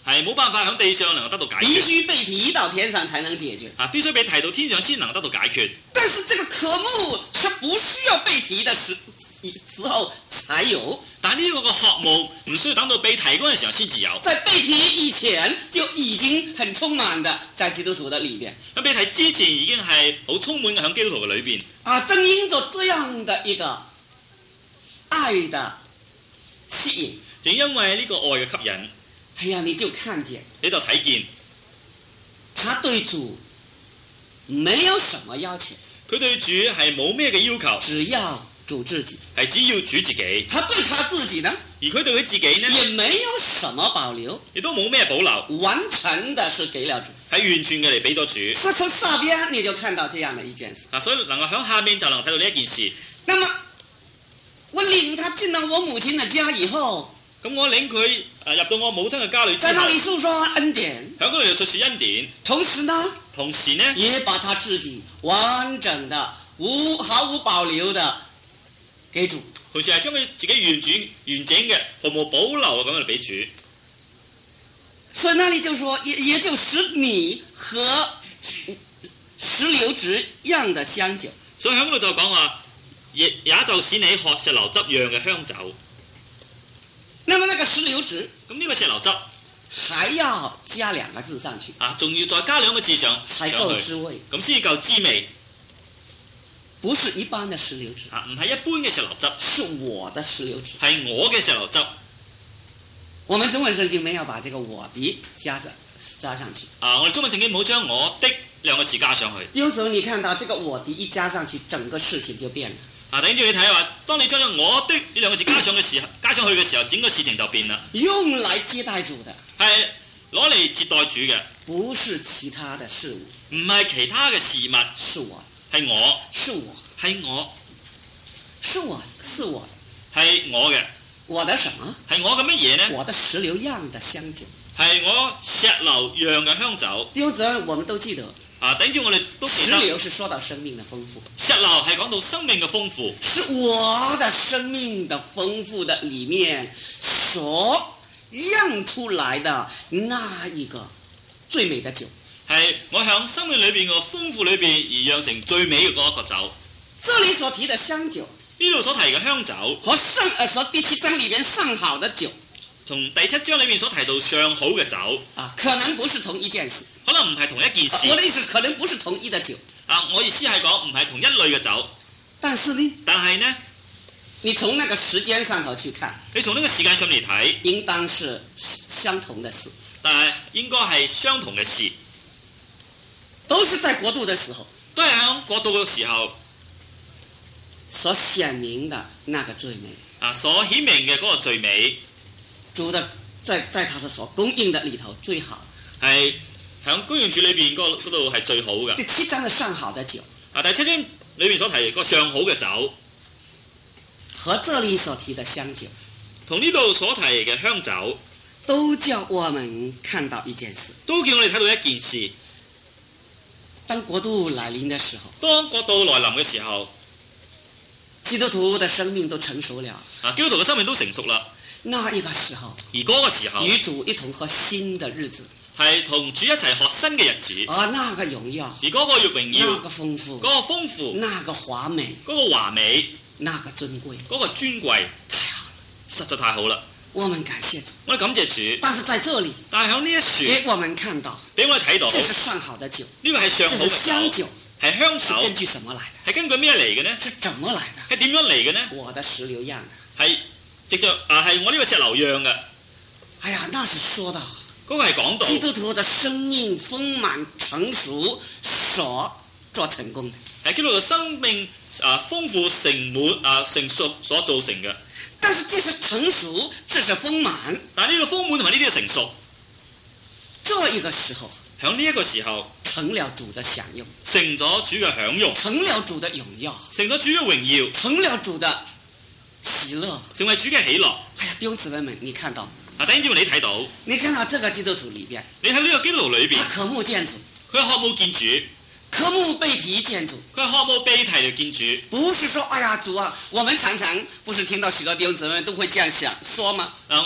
係冇辦法喺地上能夠得到解必決， 須被提到天上才能解決。 必須被提到天上先能得到解決。 但是這個科目卻不需要被提的時候才有， 但係呢個學務唔需要等到被提嗰陣時候先至有， 在被提以前就已經很充滿的在基督徒的裏邊。 咁被提之前已經係好充滿嘅喺基督徒嘅裏邊。 正因着這樣的一個愛的吸引， 正因為呢個愛嘅吸引， 你就看見你就睇見他對主沒有什麼要求， 佢對主係冇咩嘅要求， 只要主自己。 係只要主自己。 他對他自己呢， 而佢對佢自己呢， 也沒有什麼保留， 亦都冇咩保留， 完全的是給了主。 係完全嘅嚟俾咗主。 所以從上邊你就看到這樣的一件事。 所以能夠喺下面就能睇到呢一件事。 那麼我領他進到我母親的家以後， 咁我領佢入到我母親嘅家裏之後， 在那裡訴說恩典， 喺嗰度又述說恩典， 同時呢，也把他自己完整的、毫無保留的給主。 同時係將佢自己完整嘅、毫無保留咁樣嚟俾主。 所以那裡就說，也就使你和石榴汁樣的香酒。 所以喺嗰度就講話，也就使你喝石榴汁樣嘅香酒。 那麼那個石榴汁， 咁呢個石榴汁還要加2個字上去， 仲要再加2個字上才夠滋味， 咁先至夠滋味。 不是一般的石榴汁， 唔係一般嘅石榴汁， 是我的石榴汁， 係我嘅石榴汁。 我們中文聖經沒有把這個我的加上去。 我哋中文聖經冇將我的2個字加上去。 有時候你看到這個我的一加上去，整個事情就變了。 等住你睇話，當你將咗我的呢2個字加上去嘅時候，整個事情就變啦。 用來接待主的， 係攞嚟接待主嘅， 不是其他的事物， 唔係其他嘅事物， 是我， 係我， 是我， 係我， 是我，是我， 係我嘅。 我的什麼？ 係我嘅乜嘢呢？ 我的石榴樣的香酒， 係我石榴樣嘅香酒。 弟兄姊妹，我們都記得。 等住我哋都記得。 石榴是說到生命的豐富， 石榴係講到生命嘅豐富， 是我的生命的豐富的裡面所釀出來的那一個最美的酒。 係我響生命裏邊嘅豐富裏邊而釀成最美嘅嗰一個酒。 這裡所提的香酒， 呢度所提嘅香酒， 和第7章裡邊上好的酒， 從第7章裏面所提到上好嘅酒， 可能不是同一件事， 可能唔係同一件事。 我的意思可能不是同一的酒。 我意思係講唔係同一類嘅酒。 但係呢，你從那個時間上頭去看， 你從呢個時間上嚟睇， 應當是相同的事。 但係應該係相同嘅事， 都是在國度的時候， 都係喺國度嘅時候所顯明的那個最美， 所顯明嘅嗰個最美， 主的在他所供應的裡頭最好， 係喺供應主裏邊嗰度係最好嘅。 第7章的上好的酒， 第7章裏邊所提嗰個上好嘅酒， 和這裡所提的香酒， 同呢度所提嘅香酒， 都叫我們看到一件事， 都叫我哋睇到一件事。 當國度來臨的時候， 當國度來臨嘅時候， 基督徒的生命都成熟了， 基督徒嘅生命都成熟啦。 那一個時候， 而嗰個時候， 與主一同喝新的日子， 係同主一齊學新嘅日子。 那個榮耀， 而嗰個榮耀， 那個豐富， 嗰個豐富， 那個華美， 嗰個華美， 那個尊貴， 嗰個尊貴， 太好了， 實在太好啦！ 我們感謝主， 我哋感謝主。 但是在這裡， 但係喺呢一處， 給我們看到， 俾我哋睇到， 這是上好的酒， 呢個係上好這是香酒， 係香酒， 是根據什麼來的？ 係根據咩嚟嘅呢？ 是怎麼來的？ 係點樣嚟嘅呢？ 我的石榴樣的， 係藉着係我呢個石榴樣嘅。 哎呀，那是說到嗰個係講到基督徒的生命豐滿成熟所做成功的， 係基督徒生命豐富成滿成熟所造成嘅。 但是這是成熟，這是豐滿。 但係呢個豐滿同埋呢啲嘅成熟， 這一個時候， 喺呢一個時候成了主的享用， 成咗主嘅享用， 成了主的榮耀， 成咗主嘅榮耀， 成了主的喜樂， 成為主嘅喜樂。 哎呀，弟兄姊妹們，你看到？ 弟兄姊妹，你睇到？ 你看到這個基督徒裏邊， 你喺呢個基督徒裏邊， 他渴慕見主， 佢渴慕見主， 渴慕被提見主， 佢渴慕被提嚟見主。 不是說，哎呀主啊，我們常常不是聽到許多弟兄姊妹都會這樣想說嗎？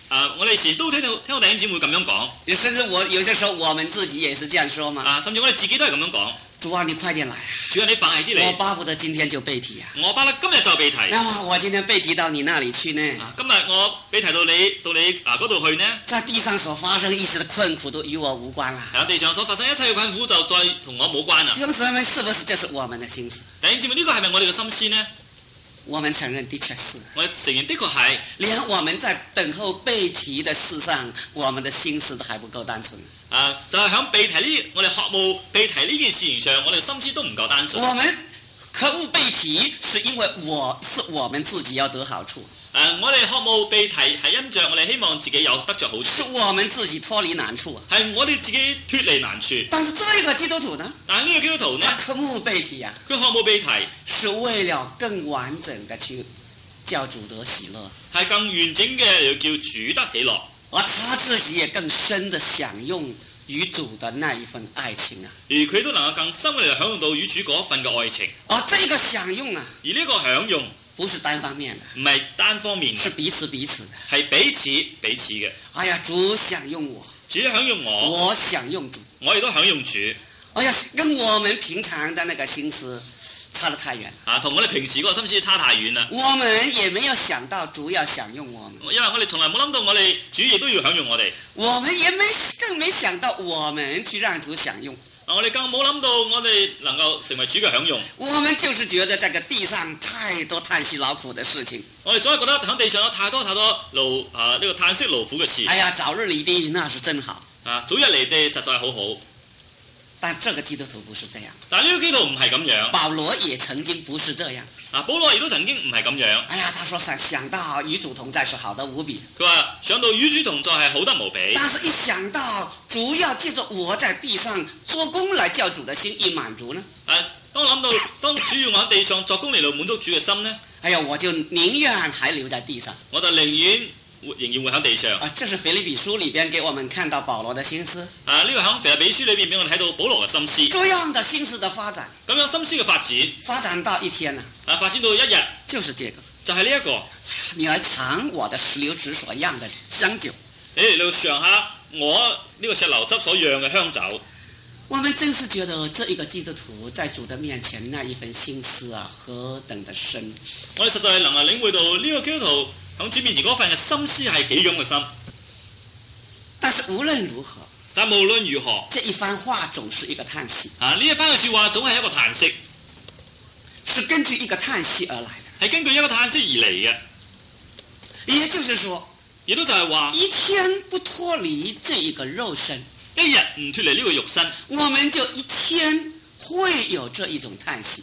我哋時時都聽到弟兄姊妹咁樣講， 甚至有些時候我們自己也是這樣說嘛。 甚至我哋自己都係咁樣講。 主啊，你快點來！ 主啊，你快啲嚟！ 我巴不得今天就被提啊！ 我巴不得今日就被提。 我今天被提到你那裡去呢？ 今日我被提到你嗰度去呢？ 在地上所發生一切的困苦都與我無關啦。 地上所發生一切嘅困苦就再同我冇關啦。 弟兄姊妹，是不是這是我們的心思？ 弟兄姊妹，呢個係咪我哋嘅心思呢？ 我們承認的確是。 我哋承認的確係。 連我們在等候被提的事上，我們的心思都還不夠單純。 就係響被提呢，我哋渴慕被提呢件事情上，我哋心思都唔夠單純。 我們渴慕被提，是因為我們自己要得好處。 我哋渴慕被提係因着我哋希望自己有得着好處。 是我們自己脫離難處。 係我哋自己脫離難處。 但是這個基督徒呢？ 但係呢個基督徒呢？ 他渴慕被提啊！ 佢渴慕被提， 是為了更完整的去叫主得喜樂。 係更完整嘅要叫主得喜樂。 而他自己也更深的享用與主的那一份愛情啊！ 而佢都能夠更深嘅嚟享用到與主嗰份嘅愛情。 而這個享用啊， 而呢個享用不是單方面的， 唔係單方面嘅， 是彼此的， 係彼此嘅。 哎呀，主享用我， 主享用我， 我享用主， 我亦都享用主。 哎呀，跟我們平常的那個心思差得太遠了。 同我哋平時嗰個心思差太遠啦。 我們也沒有想到主要享用我們， 因為我哋從來冇諗到我哋主亦都要享用我哋。 我們也更沒想到我們去讓主享用。 我哋更冇諗到我哋能夠成為主嘅享用。 我們就是覺得這個地上太多嘆息勞苦的事情。 我哋總係覺得喺地上有太多呢個嘆息勞苦嘅事。 哎呀，早日離地那是真好。 早日離地實在好好。 但這個基督徒不是這樣。 但係呢個基督徒唔係咁樣。 保羅也曾經不是這樣。 保羅亦都曾經唔係咁樣。 哎呀，他說想到與主同在是好得無比。 佢話想到與主同在係好得無比。 但是一想到主要借着我在地上做工來叫主的心意滿足呢？ 當諗到當主要我喺地上作工嚟到滿足主嘅心呢？ 哎呀，我就寧願還留在地上。 我就寧願仍然會喺地上。 這是腓立比書裏邊給我們看到保羅的心思。 呢個喺腓立比書裏邊俾我哋睇到保羅嘅心思。 這樣的心思的發展。 咁樣心思嘅發展到一天發展到一日。 就是這個。 就係呢一個。 你來嘗我的石榴汁所釀的香酒。 你嚟到嘗下我呢個石榴汁所釀嘅香酒。 我們真是覺得這一個基督徒在主的面前那一份心思啊，何等的深。 我哋實在能夠領會到呢個基督徒喺主面前嗰份嘅心思係幾咁嘅深。 但是無論如何， 這一番話總是一個嘆息。 呢一番嘅説話總係一個嘆息， 是根據一個嘆息而來的。 係根據一個嘆息而嚟嘅。 也就是說， 亦都就係話， 一天不脫離這一個肉身， 一日唔脫離呢個肉身， 我們就一天會有這一種嘆息。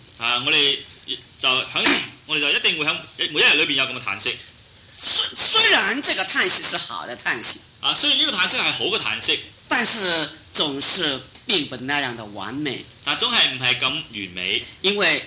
我哋就一定會喺每一日裏邊有咁嘅嘆息。 雖然這個嘆息是好的嘆息， 雖然呢個嘆息係好嘅嘆息， 但是總是並不那樣的完美。 但總係唔係咁完美， 因為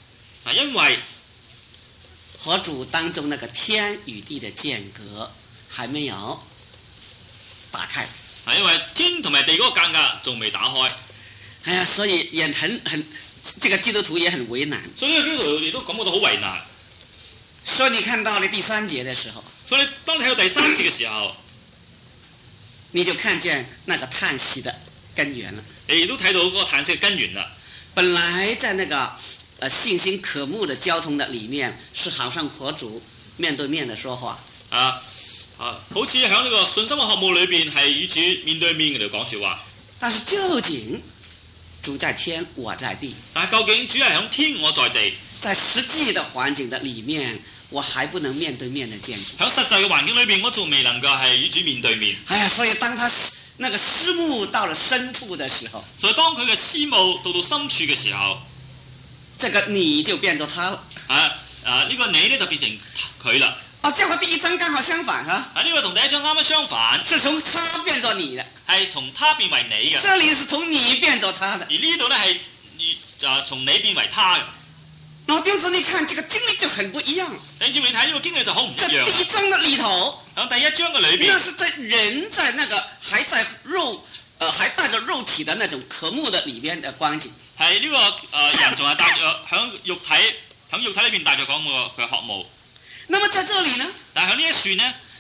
和主當中那個天與地的間隔還沒有打開。 因為天同埋地嗰個間隔仲未打開。 哎呀，所以也這個基督徒也很為難。 所以呢個基督徒亦都感覺到好為難。 所以你看到了第3節的時候， 所以當你睇到第3節嘅時候， 你就看見那個嘆息的根源了。 你亦都睇到嗰個嘆息嘅根源啦。 本來在那個信心渴慕的交通的裡面，是好像和主面對面的說話。 好似喺呢個信心嘅渴慕裏邊係與主面對面嚟講説話。 但是究竟主在天，我在地。 但係究竟主係喺天，我在地。 在實際的環境的裡面，我還不能面對面的見主。 喺實際嘅環境裏邊，我仲未能夠係與主面對面。 哎呀，所以當他那個思慕到了深處的時候， 所以當佢嘅思慕到深處嘅時候， 這個你就變咗他了。 呢個你呢就變成佢啦。 這和第1章剛好相反哈。 呢個同第1章啱啱相反， 是從他變咗你的， 係從他變為你嘅。 這裡是從你變咗他的， 而呢度呢係從你變為他嘅。 弟兄姊妹，你看這個經歷就很不一樣。 弟兄姊妹，你睇呢個經歷就好唔一樣。 在第1章的裡頭， 喺第1章嘅裏邊， 那是在人在那個還在還帶着肉體的那種渴慕的裡邊的光景。 係呢個人仲係帶着喺肉體裏邊帶着講佢嘅渴慕。 那麼在這裡呢？ 但係喺呢一樹呢，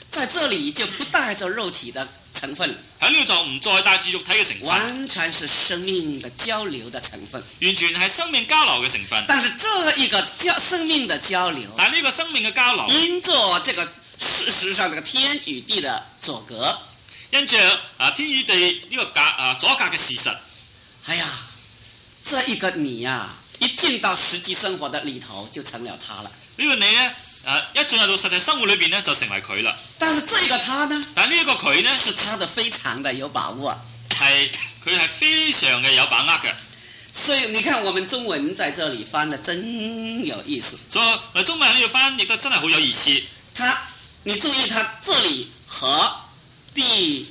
在這裡就不帶着肉體的成分， 喺呢度就唔再帶住肉體嘅成分， 完全是生命的交流的成分， 完全係生命交流嘅成分。 但是這一個生命的交流， 但係呢個生命嘅交流， 因着這個事實上這個天與地的阻隔， 因着天與地呢個阻隔嘅事實， 哎呀，這一個你呀，一進到實際生活的裡頭就成了他了。 呢個你呢，一進入到實際生活裏邊呢，就成為佢啦。 但是這個他呢， 但係呢一個佢呢， 是他的非常的有把握， 佢係非常嘅有把握嘅。 所以你看我們中文在這裡翻得真有意思。 所以我中文喺呢度翻譯得真係好有意思。 你注意他這裡和第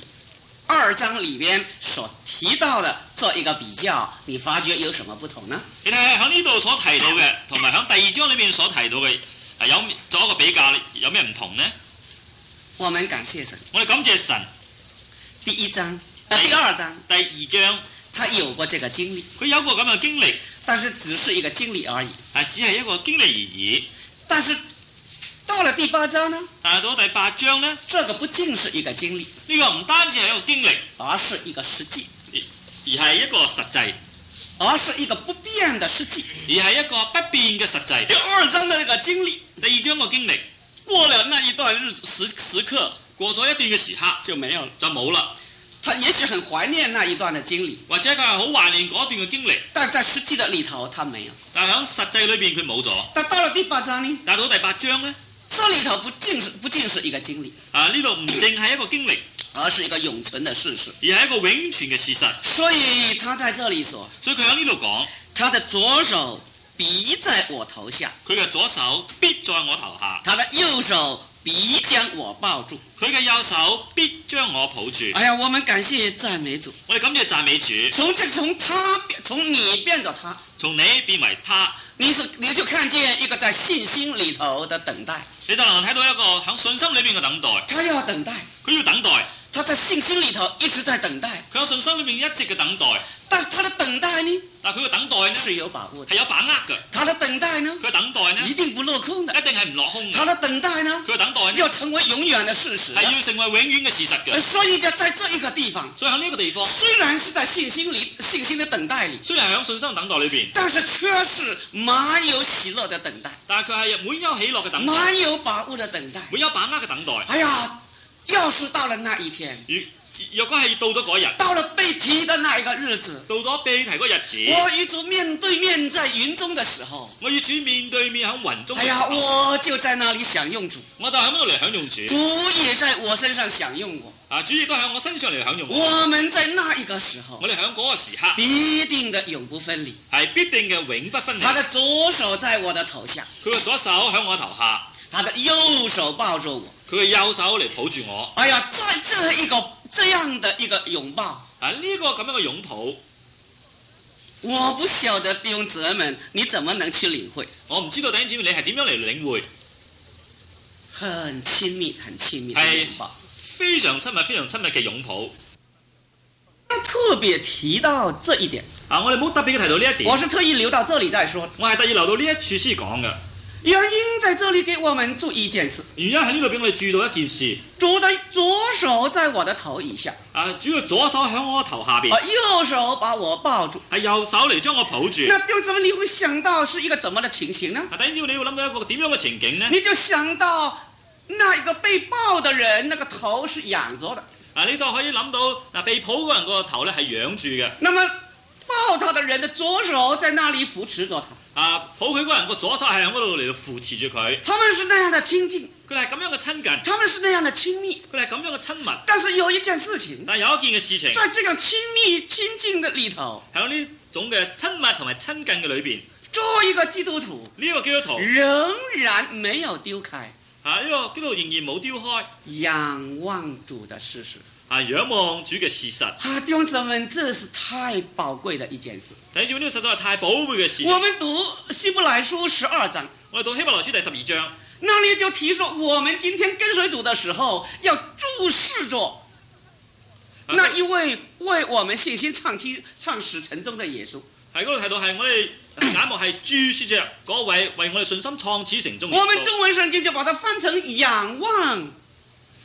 2章裡邊所提到的做一個比較，你發覺有什麼不同呢？ 你睇下喺呢度所提到嘅，同埋喺第2章裏面所提到嘅，有做一個比較，有咩唔同呢？ 我們感謝神。 我哋感謝神。 第2章，第2章， 第2章， 他有過這個經歷， 佢有過咁嘅經歷， 但是只是一個經歷而已。 只係一個經歷而已。 但是到了第8章呢？ 到第8章呢？ 這個不僅是一個經歷， 呢個唔單止係一個經歷， 而是一個實際， 而係一個實際， 而是一個不變的實際， 而係一個不變嘅實際。 第2章的那個經歷， 第2章個經歷過了那一段時刻， 過咗一段嘅時刻就沒有了， 就冇啦。 他也許很懷念那一段的經歷， 或者佢係好懷念嗰段嘅經歷， 但係在實際的裡頭，他沒有。 但係喺實際裏邊佢冇咗。 但到了第8章呢？ 但到第8章呢？ 這裡頭不僅是一個經歷， 呢度唔淨係一個經歷， 而是一個永存的事實， 而係一個永存嘅事實。 所以他在這裡說， 所以佢喺呢度講， 他的左手必在我頭下， 佢嘅左手必在我頭下， 他的右手必將我抱住， 佢嘅右手必將我抱住。 哎呀，我們感謝讚美主， 我哋感謝讚美主。 從你變咗他， 從你變為他， 你就看見一個在信心裡頭的等待， 你就能睇到一個喺信心裏邊嘅等待。 他要等待， 佢要等待， 他在信心裡頭一直在等待， 佢喺信心裏邊一直嘅等待。 但是他的等待呢？ 但佢嘅等待呢？ 是有把握的， 係有把握嘅。 他的等待呢？ 佢嘅等待呢？ 一定不落空的， 一定係唔落空嘅。 他的等待呢？ 佢嘅等待呢？ 要成為永遠的事實， 係要成為永遠嘅事實嘅。 所以就在這一個地方， 所以喺呢個地方， 雖然是在信心的等待裡， 雖然喺信心等待裏邊， 但是卻是滿有喜樂的等待， 但係佢係滿有喜樂嘅等待， 滿有把握的等待， 滿有把握嘅等待。 哎呀，要是到了那一天， 若果係到咗嗰日， 到了被提的那一個日子， 到咗被提嗰日子， 我與主面對面在雲中的時候， 我與主面對面喺雲中， 哎呀，我就在那裡享用主， 我就喺嗰度嚟享用主， 主也在我身上享用我， 主亦都喺我身上嚟享用我。 我們在那一個時候， 我哋喺嗰個時刻必定的永不分離， 係必定嘅永不分離。 他的左手在我的頭下， 佢嘅左手喺我頭下， 他的右手抱住我， 佢嘅右手嚟抱住我。 哎呀，在這樣的一個擁抱， 呢個咁樣嘅擁抱， 我不曉得弟兄姊妹們你怎麼能去領會？ 我唔知道弟兄姊妹你係點樣嚟領會？ 很親密的擁抱， 非常親密嘅擁抱。 特別提到這一點， 我哋冇特別嘅提到呢一點。 我是特意留到這裡再說， 我係特意留到呢一處先講嘅。 原因在這裡給我們注意一件事， 原因喺呢度俾我哋注意到一件事。 主的左手在我的頭以下， 主要左手喺我頭下邊， 右手把我抱住， 係右手嚟將我抱住。 那就怎麼你會想到是一個怎麼的情形呢？ 等陣你會諗到一個點樣嘅情景呢？ 你就想到那一個被抱的人，那個頭是仰着的。 你就可以諗到被抱嗰人個頭咧係仰住嘅。 那麼抱他的人的左手在那裡扶持着他。 抱佢嗰人個左手係喺嗰度嚟到扶持住佢。 他們是那樣的親近， 佢係咁樣嘅親近。 他們是那樣的親密， 佢係咁樣嘅親密。 但是有一件事情， 但有一件嘅事情， 在這個親密親近的裡頭， 喺呢種嘅親密同埋親近嘅裏邊， 做一個基督徒， 呢個基督徒仍然沒有丟開。 呢個基督徒仍然冇丟開仰望主的事實。 仰望主嘅事實。 弟兄姊妹，這是太寶貴的一件事。 弟兄姊妹，呢個實在係太寶貴嘅事。 我們讀希伯來書12章， 我哋讀希伯來書第12章， 那裡就提說，我們今天跟隨主的時候，要注視着那一位為我們信心創始成終的耶穌。 喺嗰度提到係我哋眼目係注視着嗰位為我哋信心創始成終嘅耶穌。 我們中文聖經就把它翻成仰望。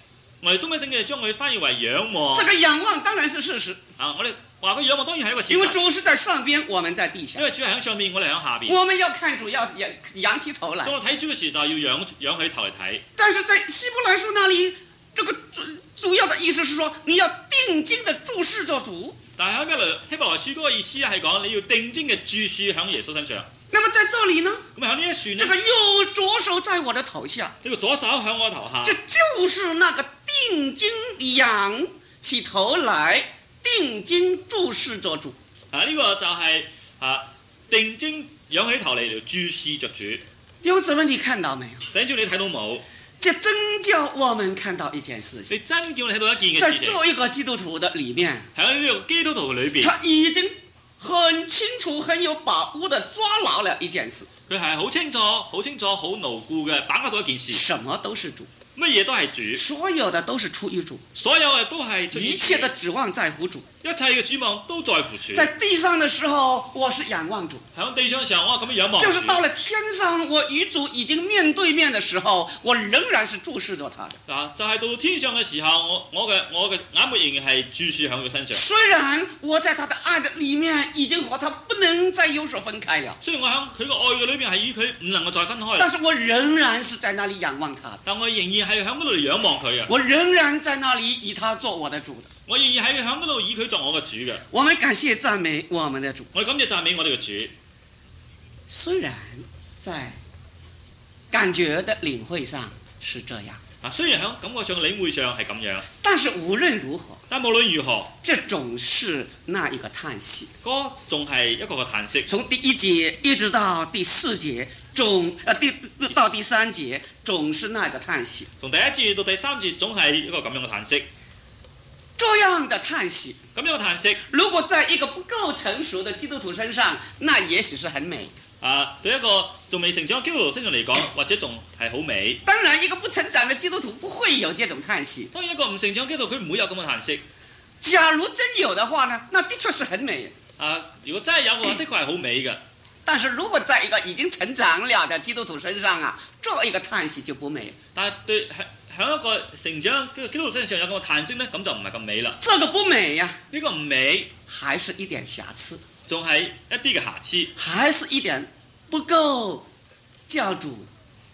我哋中文聖經將佢翻譯為仰望。 這個仰望當然是事實。 我哋話佢仰望當然係一個事實。 因為主是在上邊，我們在地下。 因為主係喺上面，我哋喺下邊。 我們要看主，要仰起頭來。 當我睇主嘅時，就係要仰起頭嚟睇。 但是在希伯來書那裡，這個主要的意思是說，你要定睛的注視着主。 但係喺希伯來書嗰個意思係講，你要定睛嘅注視喺耶穌身上。 那麼在這裡呢？ 咁喺呢一段呢？ 這個右左手在我的頭下， 呢個左手喺我頭下。 這就是那個定睛仰起頭來，定睛注視着主。 呢個就係定睛仰起頭嚟注視着主。 弟兄姊妹，你看到沒有？ 弟兄，你睇到冇？ 這真叫我們看到一件事情。 你真叫我哋睇到一件嘅在事情。 做一個基督徒的裡面， 喺呢個基督徒嘅裏邊， 他已經很清楚、很有把握地抓牢了一件事。 佢係好清楚、好牢固嘅把握到一件事。 什麼都是主， 乜嘢都係主， 所有的都是出於主， 所有嘅都係出於主， 一切的指望在乎主。 一切嘅指望都在乎主。 在地上的時候，我是仰望主； 喺地上嘅時候，我咁樣仰望主。 就是到了天上，我與主已經面對面的時候，我仍然是注視着他的。 就係到天上嘅時候，我嘅眼目仍然係注視喺佢身上。 雖然我在他的愛的裡面已經和他不能再有所分開了， 雖然我喺佢個愛嘅裏邊係與佢唔能夠再分開， 但是我仍然是在那裡仰望他的。 但我仍然係喺嗰度嚟仰望佢嘅。 我仍然在那裡以他做我的主的。 我仍然喺嗰度以佢作我嘅主嘅。 我們感謝讚美我們的主。 我哋感謝讚美我哋嘅主。 雖然在感覺的領會上是這樣， 雖然喺感覺上嘅領會上係咁樣， 但是無論如何， 但無論如何， 這總是那一個嘆息。 嗰仲係一個嘅嘆息。 從第一節一直到第四節，到第三節，總是那個嘆息。 從第一節到第三節，總係一個咁樣嘅嘆息。 這樣的嘆息， 咁樣嘅嘆息， 如果在一個不夠成熟的基督徒身上，那也許是很美。 對一個仲未成長基督徒身上嚟講，或者仲係好美。 當然，一個不成長的基督徒不會有這種嘆息。 當然，一個唔成長基督徒佢唔會有咁嘅嘆息。 假如真有的話呢，那的確是很美。 如果真係有嘅話，的確係好美嘅。 但是如果在一個已經成長了的基督徒身上啊，這一個嘆息就不美。 但係對喺一個成長基督徒身上有咁嘅嘆息呢，咁就唔係咁美啦。 這個不美呀， 呢個唔美， 還是一點瑕疵， 仲係一啲嘅瑕疵， 還是一點不夠教主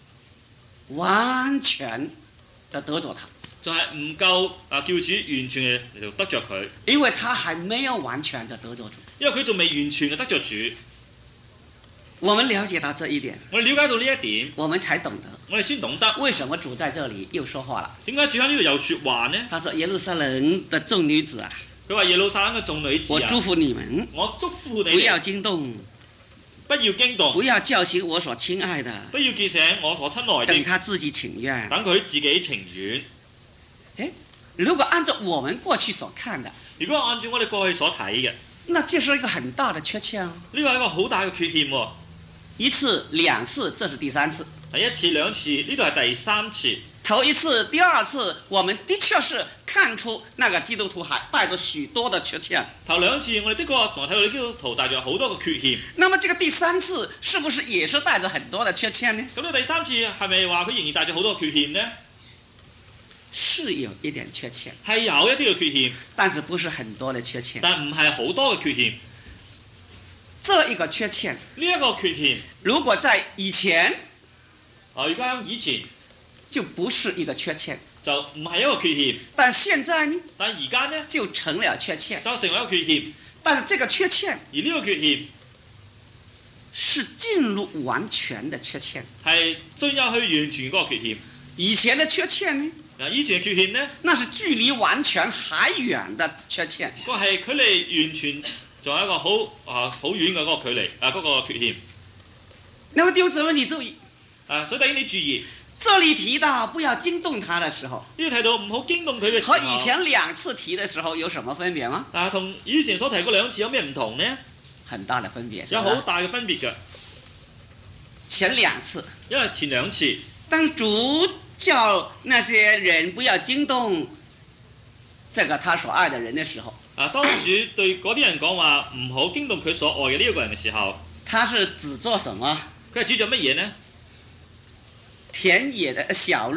完全的得着他， 就係唔夠叫主完全嘅嚟到得着佢， 因為他還沒有完全的得着主， 因為佢仲未完全嘅得着主。 我們了解到這一點， 我哋了解到呢一點， 我們才懂得， 我哋先懂得為什麼主在這裡又說話了。 點解主喺呢度又說話呢？ 他說：耶路撒冷的眾女子啊， 佢話耶路撒冷嘅眾女子啊， 我祝福你們， 我祝福你， 不要驚動， 不要驚動， 不要叫醒我所親愛的， 不要叫醒我所親愛的， 等他自己情願， 等佢自己情願。 如果按照我們過去所看的， 如果按照我哋過去所睇嘅， 那這是一個很大的缺陷啊！ 呢個係一個好大嘅缺陷喎。 一次、兩次，這是第三次。 第一次、兩次，呢度係第三次。 頭一次、第二次，我們的確是看出那個基督徒還帶着許多的缺陷。 頭兩次我哋的確仲係睇到啲基督徒帶着好多嘅缺陷。 那麼這個第三次，是不是也是帶着很多的缺陷呢？ 咁呢第三次係咪話佢仍然帶着好多缺陷呢？ 是有一點缺陷， 係有一啲嘅缺陷， 但是不是很多的缺陷。 但唔係好多嘅缺陷。 這一個缺陷， 呢一個缺陷， 如果在以前， 如果喺以前就不是一個缺陷， 就唔係一個缺陷。 但現在呢？ 但而家呢， 就成了缺陷， 就成為一個缺陷。 但是這個缺陷， 而呢個缺陷是進入完全的缺陷， 係進入去完全嗰個缺陷。 以前的缺陷呢？ 以前嘅缺陷呢， 那是距離完全還遠的缺陷。 個係距離完全仲有一個好遠嘅嗰個距離嗰個缺陷。 那麼弟兄姊妹，你注意， 所以弟兄你注意， 這裡提到不要驚動他的時候， 呢度提到唔好驚動佢嘅時候， 和以前兩次提的時候有什麼分別嗎？ 同以前所提過兩次有咩唔同呢？ 很大的分別， 有好大嘅分別嘅。 前兩次， 因為前兩次， 當主叫那些人不要驚動這個他所愛的人的時候， 當主對嗰啲人講話唔好驚動佢所愛嘅呢一個人嘅時候， 他是指做什麼？ 佢係指做乜嘢呢？ 田野的小路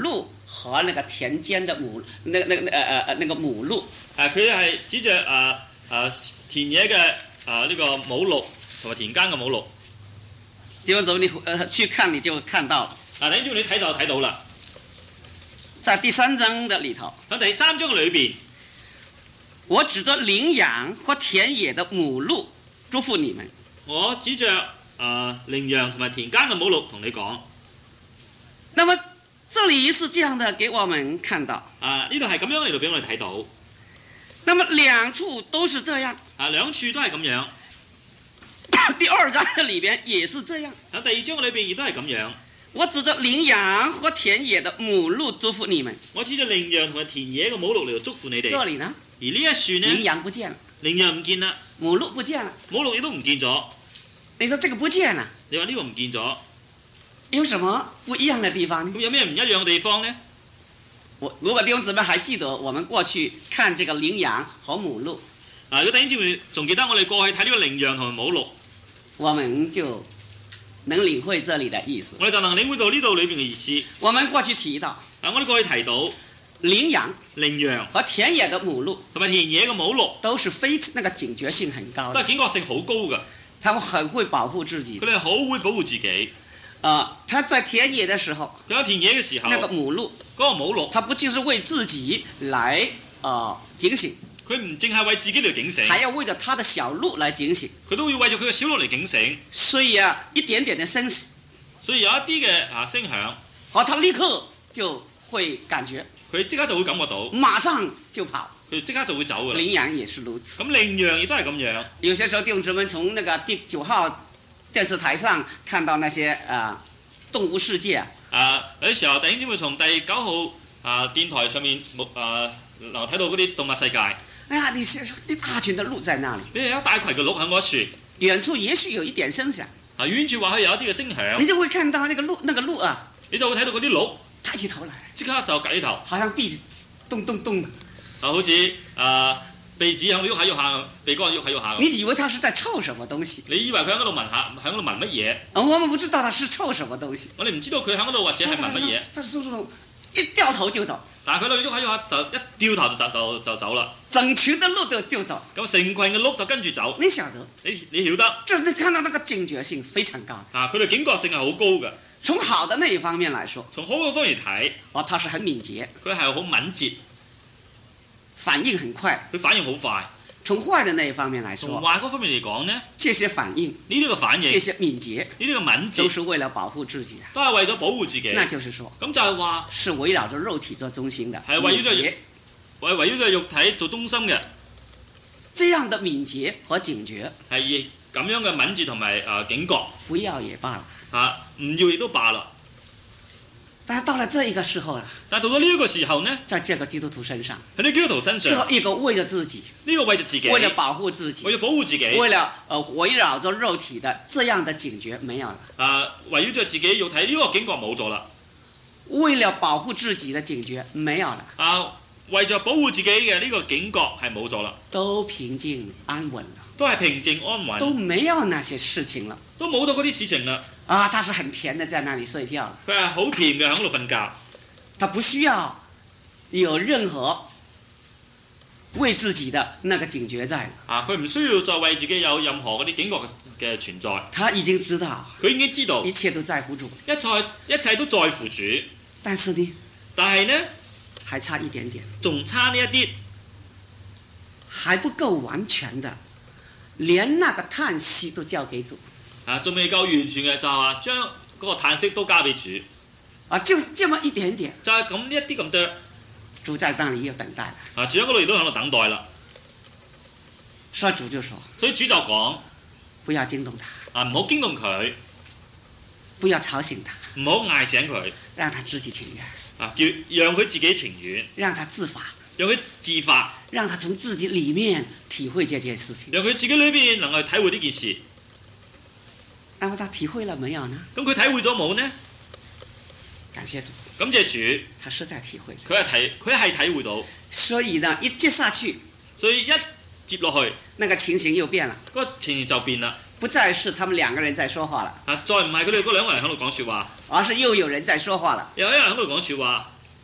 和那个田間的那個母鹿。 佢係指着田野嘅呢個母鹿同埋田間嘅母鹿。 弟兄姊妹，你去看你就看到。 弟兄姊妹，你睇就睇到啦。 在第3章的裡頭， 喺第3章裏邊， 我指着羚羊和田野的母鹿祝福你們。 我指着羚羊同埋田間嘅母鹿同你講。 那麼這裡是這樣的給我們看到。 呢度係咁樣嚟到俾我哋睇到。 那麼兩處都是這樣。 兩處都係咁樣。 第2章的裡邊也是這樣。 喺第2章裏邊亦都係咁樣。 我指着羚羊和田野的母鹿祝福你們。 我指着羚羊同埋田野嘅母鹿嚟到祝福你哋。 這裡呢？ 而呢一樹呢？ 羚羊不見了， 羚羊唔見啦， 母鹿不見了， 母鹿亦都唔見咗。 你說這個不見了， 你話呢個唔見咗， 有什麼不一樣的地方呢？ 咁有咩唔一樣嘅地方呢？ 如果弟兄姊妹還記得我們過去看這個羚羊和母鹿， 如果弟兄姊妹仲記得我哋過去睇呢個羚羊同埋母鹿， 我們就能領會這裡的意思。 我哋就能領會到呢度裏邊嘅意思。 我們過去提到， 我哋過去提到羚羊和田野的母鹿同埋田野嘅母鹿都是那個警覺性很高的， 都係警覺性好高嘅。 他們很會保護自己。 佢哋好會保護自己。 他在田野的時候， 佢喺田野嘅時候， 那個母鹿，他不僅是為自己來警醒， 佢唔淨係為自己嚟警醒， 還要為咗他的小鹿來警醒。 佢都會為咗佢嘅小鹿嚟警醒。 所以一點點的聲響， 所以有一啲嘅聲響， 他立刻就會感覺， 佢即刻就會感覺到， 馬上就跑， 佢即刻就會走㗎啦。 羚羊也是如此。 咁羚羊亦都係咁樣。 有些時候弟兄姊妹從那個第9號電視台上看到那些動物世界有啲時候弟兄姊妹從第9號電台上面能睇到嗰啲動物世界。 哎呀，你一大群的鹿在那裡， 你有一大群嘅鹿喺嗰處， 遠處也許有一點聲響， 遠處話佢有一啲嘅聲響， 你就會看到那個鹿啊， 你就會睇到嗰啲鹿抬起頭來， 即刻就趌起頭， 好像鼻子咚咚咚， 好似鼻子喺度喐下喐下，鼻哥喐下喐下。 你以為他是在臭什麼東西？ 你以為佢喺嗰度聞下，喺嗰度聞乜嘢？ 我們不知道他是臭什麼東西。 我哋唔知道佢喺嗰度或者係聞乜嘢。 一掉頭就走。 但係佢喺度喐下喐下，就一掉頭就走啦。 整群的鹿就走。 咁成群嘅鹿就跟住走。 你曉得？ 你曉得？ 就是你看到那個警覺性非常高。 佢哋警覺性係好高嘅。 從好的那一方面來說， 從好嘅方面睇， 他是很敏捷。 佢係好敏捷， 反應很快。 佢反應好快。 從壞的那一方面來說， 從壞嗰方面嚟講呢， 這些反應， 呢啲嘅反應， 這些敏捷， 呢啲嘅敏捷， 都是為了保護自己， 都係為咗保護自己。 那就是說， 咁就係話， 是圍繞着肉體做中心的， 係圍繞着肉體做中心嘅。 這樣的敏捷和警覺， 係咁樣嘅敏捷同埋警覺， 不要也罷了， 唔要亦都罷啦。 但係到了這一個時候啦， 但係到咗呢一個時候呢， 在這個基督徒身上， 喺呢基督徒身上， 這一個為了自己， 呢個為咗自己， 為了保護自己， 為咗保護自己， 為了圍繞着肉體的這樣的警覺沒有了。 圍繞着自己肉體呢個警覺冇咗啦。 為了保護自己的警覺沒有了。 為咗保護自己嘅呢個警覺係冇咗啦。 都平靜安穩了。 都係平靜安穩。 都沒有那些事情了。 都冇到嗰啲事情啦。 他是很甜的在那裡睡覺。 佢係好甜嘅喺度瞓覺。 他不需要有任何為自己的那個警覺在。 佢唔需要再為自己有任何嗰啲警覺嘅存在。 他已經知道。 佢已經知道。 一切都在乎主。 一切都在乎主。 但是呢？ 但係呢？ 還差一點點。 仲差呢一啲。 還不夠完全的，連那個嘆息都交給主。 仲未夠完全嘅就係將嗰個嘆息都交俾主。 就這麼一點點。 就係咁呢一啲咁多。 主在那裡要等待啦。 主喺嗰度亦都喺度等待啦。 所以主就說。 所以主就講： 不要驚動他。 唔好驚動佢。 不要吵醒他。 唔好嗌醒佢。 讓他自己情願。 讓佢自己情願。 讓他自發。 讓佢自發。 讓他從自己裡面體會這件事情。 讓佢自己裏邊能夠體會呢件事。 那麼他體會了沒有呢？ 咁佢體會咗冇呢？ 感謝主。 感謝主。 他實在體會。 佢係體會到。 所以呢，一接下去。 所以一接落去， 那個情形又變了。 嗰個情形就變啦。 不再是他們兩個人在說話了。 再唔係佢哋嗰兩個人喺度講説話， 而是又有人在說話了。 有一人喺度講説話。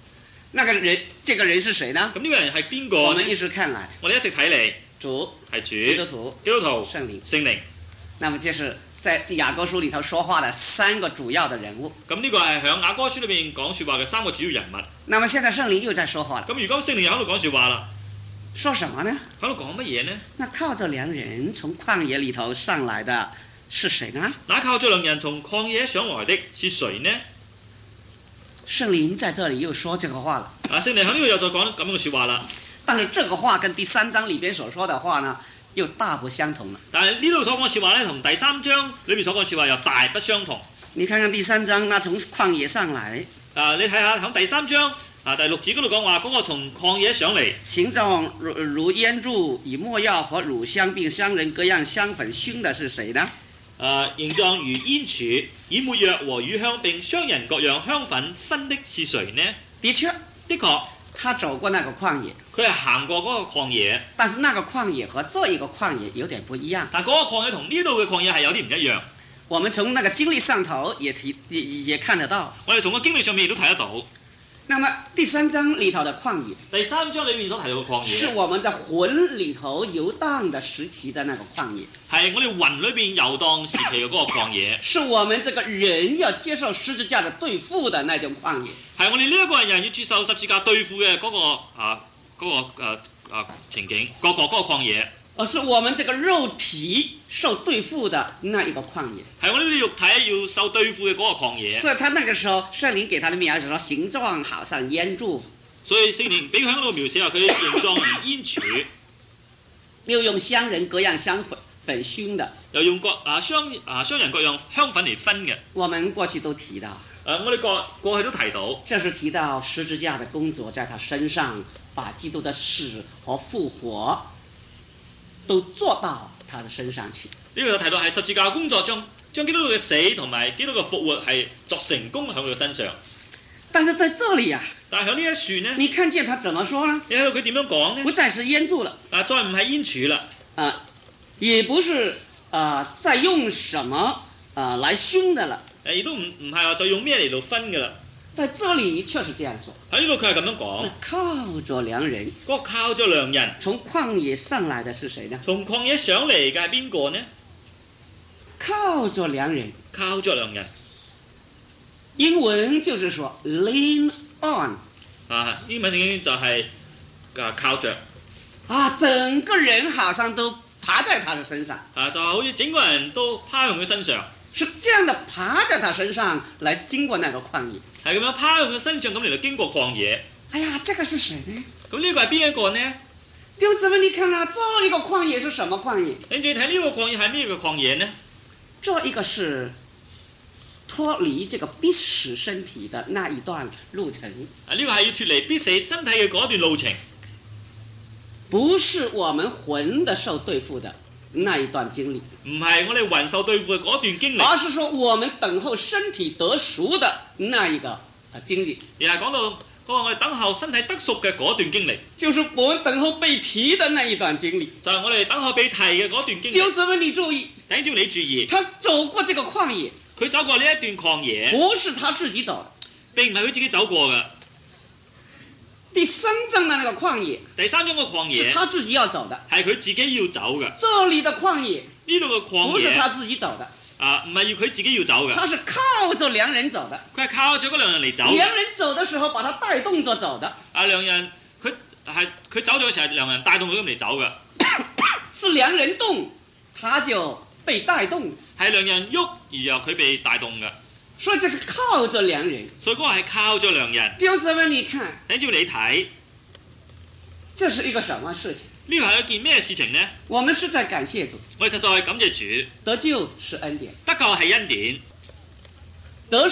那个人，这個人是誰呢？ 咁呢個人係邊個呢？ 我們一直看來， 我哋一直睇嚟主、 係基督主、 徒、 基督徒、 聖靈。 聖靈。 那麼就是在雅各書裏頭說話的3個主要的人物。 咁呢個係響雅歌書裏邊講説話嘅3個主要人物。 那麼現在聖靈又在說話了。 咁如今聖靈又喺度講説話啦， 說什麼呢？ 喺度講乜嘢呢？ 那靠着良人從曠野裏頭上來的是誰呢？ 那靠着良人從曠野上來的是誰呢？ 聖靈在這裡又說這個話了。 聖靈喺呢度又再講咁樣嘅説話啦。 但是這個話跟第3章裏邊所說的話呢，又大不相同了。 但係呢度所講嘅説話呢，同第3章裏面所講嘅説話又大不相同。 你看看第3章，那從曠野上來， 你睇下喺第3章第6節嗰度講話，嗰個從曠野上嚟， 形狀如煙柱，以沒藥和乳香並香人各樣香粉熏的是誰呢？ 形狀如煙柱，以沒藥和乳香並香人各樣香粉熏的是誰呢？ 的確， 的確， 他走過那個曠野， 佢係行過嗰個曠野， 但是那個曠野和這一個曠野有點不一樣。 但嗰個曠野同呢度嘅曠野係有啲唔一樣。 我們從那個經歷上頭也看得到。 我哋從個經歷上面亦都睇得到。 那麼第3章裏頭的曠野， 第3章裏面所提到嘅曠野， 是我們的魂裏頭遊蕩的時期的那個曠野， 係我哋魂裏邊遊蕩時期嘅嗰個曠野， 是我們這個人要接受十字架的對付的那種曠野， 係我哋呢一個人要接受十字架對付嘅嗰個情景，嗰個曠野。 而是我們這個肉體受對付的那一個曠野， 係我呢啲肉體要受對付嘅嗰個曠野。 所以他那個時候聖靈給他的描述說，形狀好像煙柱， 所以聖靈俾佢喺嗰度描寫話佢形狀如煙柱， 又用香人各樣香粉熏的， 又用香人各樣香粉嚟熏嘅。 我們過去都提到， 我哋過去都提到， 這是提到十字架的工作在他身上，把基督的死和復活都做到他的身上去。 呢個就提到係十字架工作將基督嘅死同埋基督嘅復活係作成功喺佢身上。 但是在這裡啊， 但係喺呢一處呢， 你看見他怎麼說呢？ 你睇到佢點樣講呢？ 不再是煙柱了， 再唔係煙柱啦， 也不是再用什麼來熏的了。 亦都唔係話再用咩嚟到分㗎啦。 在這裡確實這樣說。 喺呢度佢係咁樣講。 靠着良人， 嗰個靠咗良人， 從曠野上來的是誰呢？ 從曠野上嚟嘅係邊個呢？ 靠着良人， 靠咗良人。 英文就是說 lean on。 英文已經就係靠着。 整個人好像都爬在他的身上。 就好似整個人都趴喺佢身上。 是這樣的爬在他身上來經過那個曠野。 係咁樣趴喺佢身上咁嚟到經過曠野。 哎呀，這個是誰呢？ 咁呢個係邊一個呢？ 弟兄姊妹，你看啊，這一個曠野是什麼曠野？ 你睇呢個曠野係咩嘅曠野呢？ 這一個是脫離這個必死身體的那一段路程。 呢個係要脫離必死身體嘅嗰段路程， 不是我們魂的受對付的那一段經歷， 唔係我哋魂受對付嘅嗰段經歷， 而是說我們等候身體得贖的那一個經歷。 而係講到嗰個我哋等候身體得贖嘅嗰段經歷， 就是我們等候被提的那一段經歷， 就係我哋等候被提嘅嗰段經歷。 弟兄姊妹，你注意， 頂住你注意， 他走過這個曠野， 佢走過呢一段曠野， 不是他自己走的， 並唔係佢自己走過嘅。 第3章的那個曠野， 第3章嘅曠野是他自己要走的， 係佢自己要走嘅。 這裡的曠野， 呢度嘅曠野不是他自己走的， 唔係要佢自己要走嘅。 他是靠着良人走的， 佢係靠咗嗰良人嚟走。 良人走的時候，把他帶動着走的。 良人佢走咗嘅時候，係良人帶動佢咁嚟走嘅。 是良人動，他就被帶動。 係良人喐，而後佢被帶動嘅。 所以這是靠着良人。 所以嗰個係靠咗良人。 弟兄姊妹，你看， 等住你睇， 這是一個什麼事情？ 呢個係一件咩事情呢？ 我們實在感謝主， 我哋實在係感謝主。 得救是恩典， 得救係恩典， 得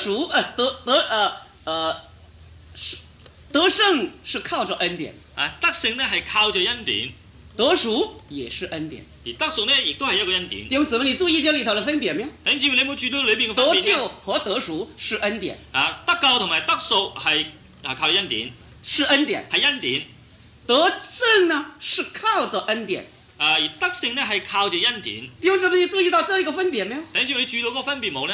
勝是靠着恩典。 得勝呢係靠住恩典， 得贖也是恩典。 而得贖呢亦都係一個恩典。 弟兄姊妹，你注意這裡頭的分別沒有？ 等住你有冇注意到裏邊嘅分別？ 得救和得贖是恩典。 得救同埋得贖係靠恩典， 是恩典， 係恩典。 得勝呢是靠着恩典。 而得勝呢係靠住恩典。 弟兄姊妹，你注意到這一個分別沒有？ 等住你注意到嗰個分別冇呢？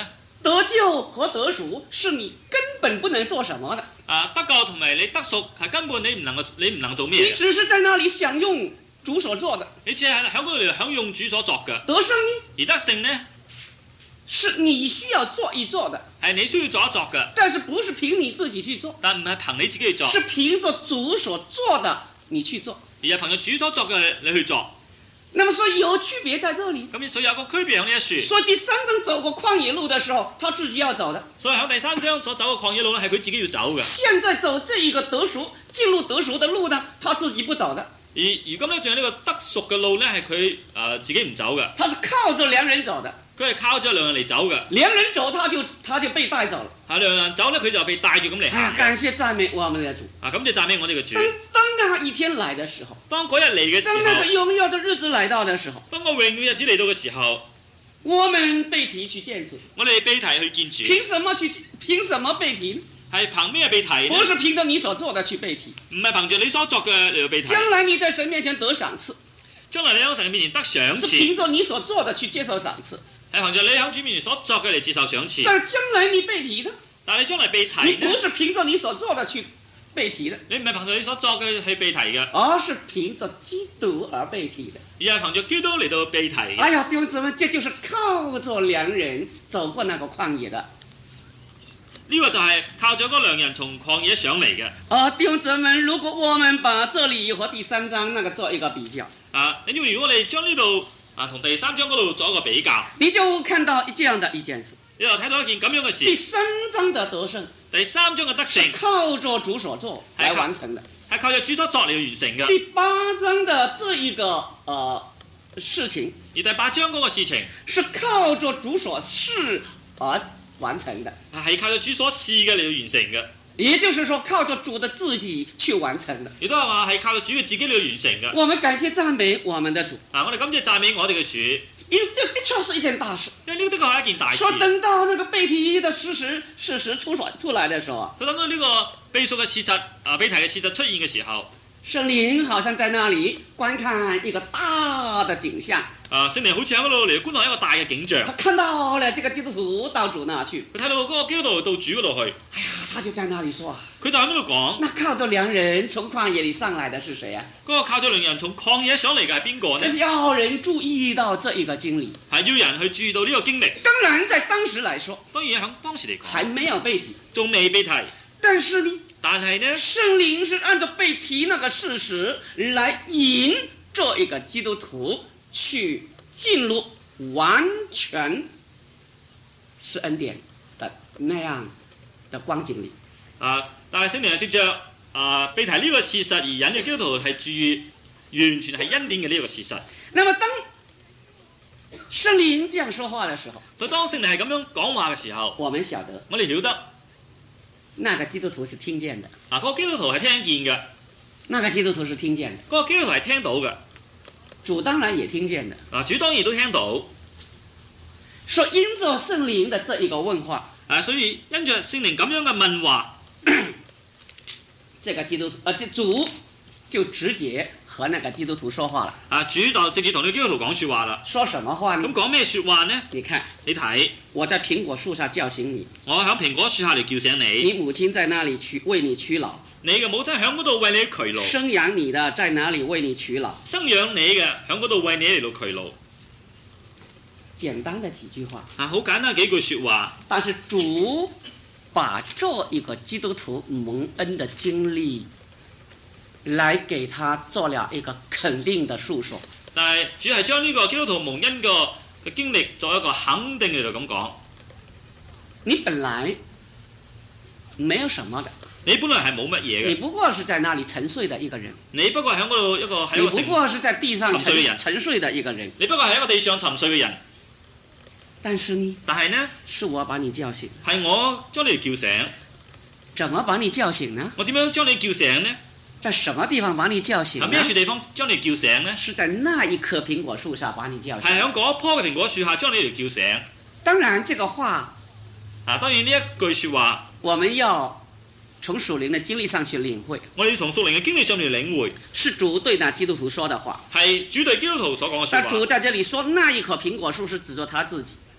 得救和得贖是你根本不能做什麼的。 得救同埋你得贖係根本你唔能做咩你嘅， 只是在那裡享用主所做的。 你只係喺嗰度享用主所作嘅。 得勝呢， 而得勝呢， 是你需要做一做的， 係你需要做一作嘅， 但是不是憑你自己去做， 但唔係憑你自己去做， 是憑着主所做的你去做。 而係憑住主所作嘅你去做。 那麼所以有區別在這裡。 咁所以有個區別喺呢一處。 所以第三章走過曠野路的時候，他自己要走的。 所以喺第三章所走嘅曠野路咧，係佢自己要走嘅。 現在走這一個得贖進入得贖的路呢，他自己不走的。 而今咧仲有呢個得贖嘅路咧，係佢自己唔走嘅。 他是靠着良人走的。 佢係靠咗兩人嚟走嘅。 良人走，他就被帶走了。 兩人走咧，佢就被帶住咁嚟行。 感謝讚美我們的主。 咁就讚美我哋嘅主。 當那一天來的時候， 當嗰日嚟嘅時候， 當那個榮耀的日子來到的時候， 當個榮耀日子嚟到嘅時候， 我們被提去見主。 我哋被提去見主。 憑什麼被提呢？ 係憑咩被提呢？ 不是憑着你所做的去被提， 唔係憑住你所作嘅嚟到被提。 將來你在神面前得賞賜， 將來你喺神面前得賞賜， 是憑着你所做的去接受賞賜。 係憑住你喺主面前所作嘅嚟接受賞賜。 但將來你被提的， 但係你將來被提你呢？ 不是憑着你所做的去被提的， 你唔係憑住你所作嘅去被提嘅， 而是憑着基督而被提的。 而係憑住基督嚟到被提嘅。 哎呀，弟兄姊妹，這就是靠着良人走過那個曠野的。 呢個就係靠咗嗰良人從曠野上嚟嘅。 弟兄姊妹，如果我們把這裡和第三章那個做一個比較， 因為如果我哋將呢度同第三章嗰度做一個比較， 你就看到這樣的一件事。 你就睇到一件咁樣嘅事。 第三章的得勝， 第三章嘅得勝是靠着主所做來完成的， 係靠着主所作嚟完成嘅。 第八章的這一個事情， 而第八章嗰個事情是靠着主所示而完成的， 係靠着主所示嘅嚟到完成嘅。 也就是說靠着主的自己去完成的。 亦都係話係靠着主嘅自己嚟到完成嘅。 我們感謝讚美我們的主。 我哋感謝讚美我哋嘅主。 因為這的確是一件大事。 因為呢個的確係一件大事。 說等到那個被提的事實出來的時候， 佢等到呢個被贖嘅事實被提嘅事實出現嘅時候， 聖靈好像在那裡觀看一個大的景象。 聖靈好似喺嗰度嚟觀看一個大嘅景象。 他看到了這個基督徒到主那去， 佢睇到嗰個基督徒到主嗰度去。 哎呀，他就在那裡說， 佢就喺嗰度講， 那靠着良人從曠野裡上來的是誰啊？ 嗰個靠咗良人從曠野上嚟嘅係邊個呢？ 這是要人注意到這一個經歷， 係要人去注意到呢個經歷。 當然在當時來說， 當然喺當時嚟講， 還沒有被提， 仲未被提。 但是呢，聖靈是按照被提那個事實來引這一個基督徒去進入完全是恩典的那樣的光景裡。 但係聖靈係藉着被提呢個事實而引嘅基督徒係注意完全係恩典嘅呢個事實。 那麼當聖靈這樣說話的時候， 所以當聖靈係咁樣講話嘅時候， 我們曉得， 我哋曉得那個基督徒是聽見的。 嗰個基督徒係聽見嘅， 那個基督徒是聽見的。 嗰個基督徒係聽到嘅。 主當然也聽見的。 主當然都聽到。 說因着聖靈的這一個問話， 所以因着聖靈咁樣嘅問話， 這個基督徒主就直接和那個基督徒說話了。 主就直接同你基督徒講說話啦。 說什麼話呢？ 咁講咩說話呢？ 你看， 你睇， 我在蘋果樹下叫醒你。 我喺蘋果樹下嚟叫醒你。 你母親在那裡為你劬勞。 你嘅母親喺嗰度為你劬勞。 生養你的在哪裡為你劬勞？ 生養你嘅喺嗰度為你嚟到劬勞。 簡單的幾句話。 好簡單幾句說話。 但是主把這一個基督徒蒙恩的經歷來給他做了一個肯定的述說。 但係主係將呢個基督徒蒙恩嘅經歷作一個肯定嚟到咁講。 你本來沒有什麼的。 你本來係冇乜嘢嘅。 你不過是在那裡沉睡的一個人。 你不過喺嗰度一個喺你不過是在地上沉睡的一個人。 你不過係一個地上沉睡嘅人。 但是呢？ 是我把你叫醒。 係我將你叫醒。 怎麼把你叫醒呢？ 我點樣將你叫醒呢？ 在什麼地方把你叫醒呢？ 喺咩處地方將你叫醒呢？ 是在那一棵蘋果樹上把你叫醒。 係喺嗰棵嘅蘋果樹下將你嚟叫醒。 當然，這個話當然呢一句說話， 我們要從屬靈的經歷上去領會。 我哋要從屬靈嘅經歷上面領會。 是主對那基督徒說的話。 係主對基督徒所講嘅說話。 但主在這裡說那一棵蘋果樹是指着他自己。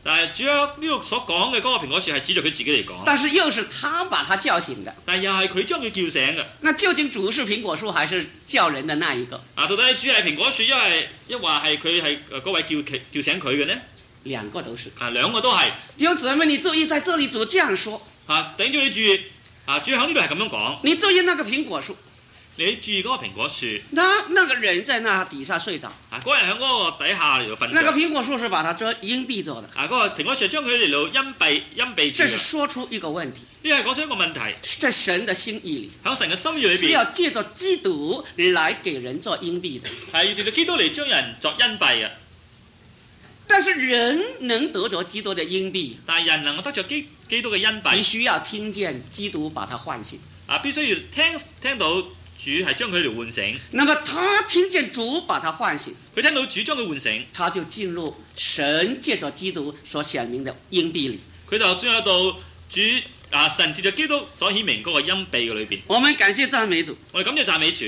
但係主約呢度所講嘅嗰個蘋果樹係指著佢自己嚟講， 但是又是他把他叫醒的。 但係又係佢將佢叫醒嘅。 那究竟主是蘋果樹還是叫人的那一個？ 到底主係蘋果樹，一話係佢係嗰位叫醒佢嘅呢？ 兩個都是。 兩個都係。 弟兄姊妹，你注意，在這裡主這樣說。 頂住你注意，主喺呢度係咁樣講。 你注意那個蘋果樹。 你注意嗰個蘋果樹。 那個人在那底下睡着。 嗰人喺嗰個底下嚟到瞓覺。 那個蘋果樹是把它遮陰蔽做的。嗰個蘋果樹將佢嚟到陰蔽住。 這是說出一個問題。 呢係講出一個問題。 在神的心意裡。 喺神嘅心意裏邊。 是要借着基督來給人做陰蔽的。 係要借着基督嚟將人作陰蔽嘅。 但是人能得着基督的陰蔽， 但係人能夠得着基督嘅陰蔽， 必須要聽見基督把他喚醒。 必須要聽到主係將佢嚟喚醒。 那麼他聽見主把他喚醒， 佢聽到主將佢喚醒， 他就進入神借着基督所顯明的陰蔽裡。 佢就進入到主神借着基督所顯明嗰個陰蔽嘅裏邊。 我們感謝讚美主， 我哋感謝讚美主。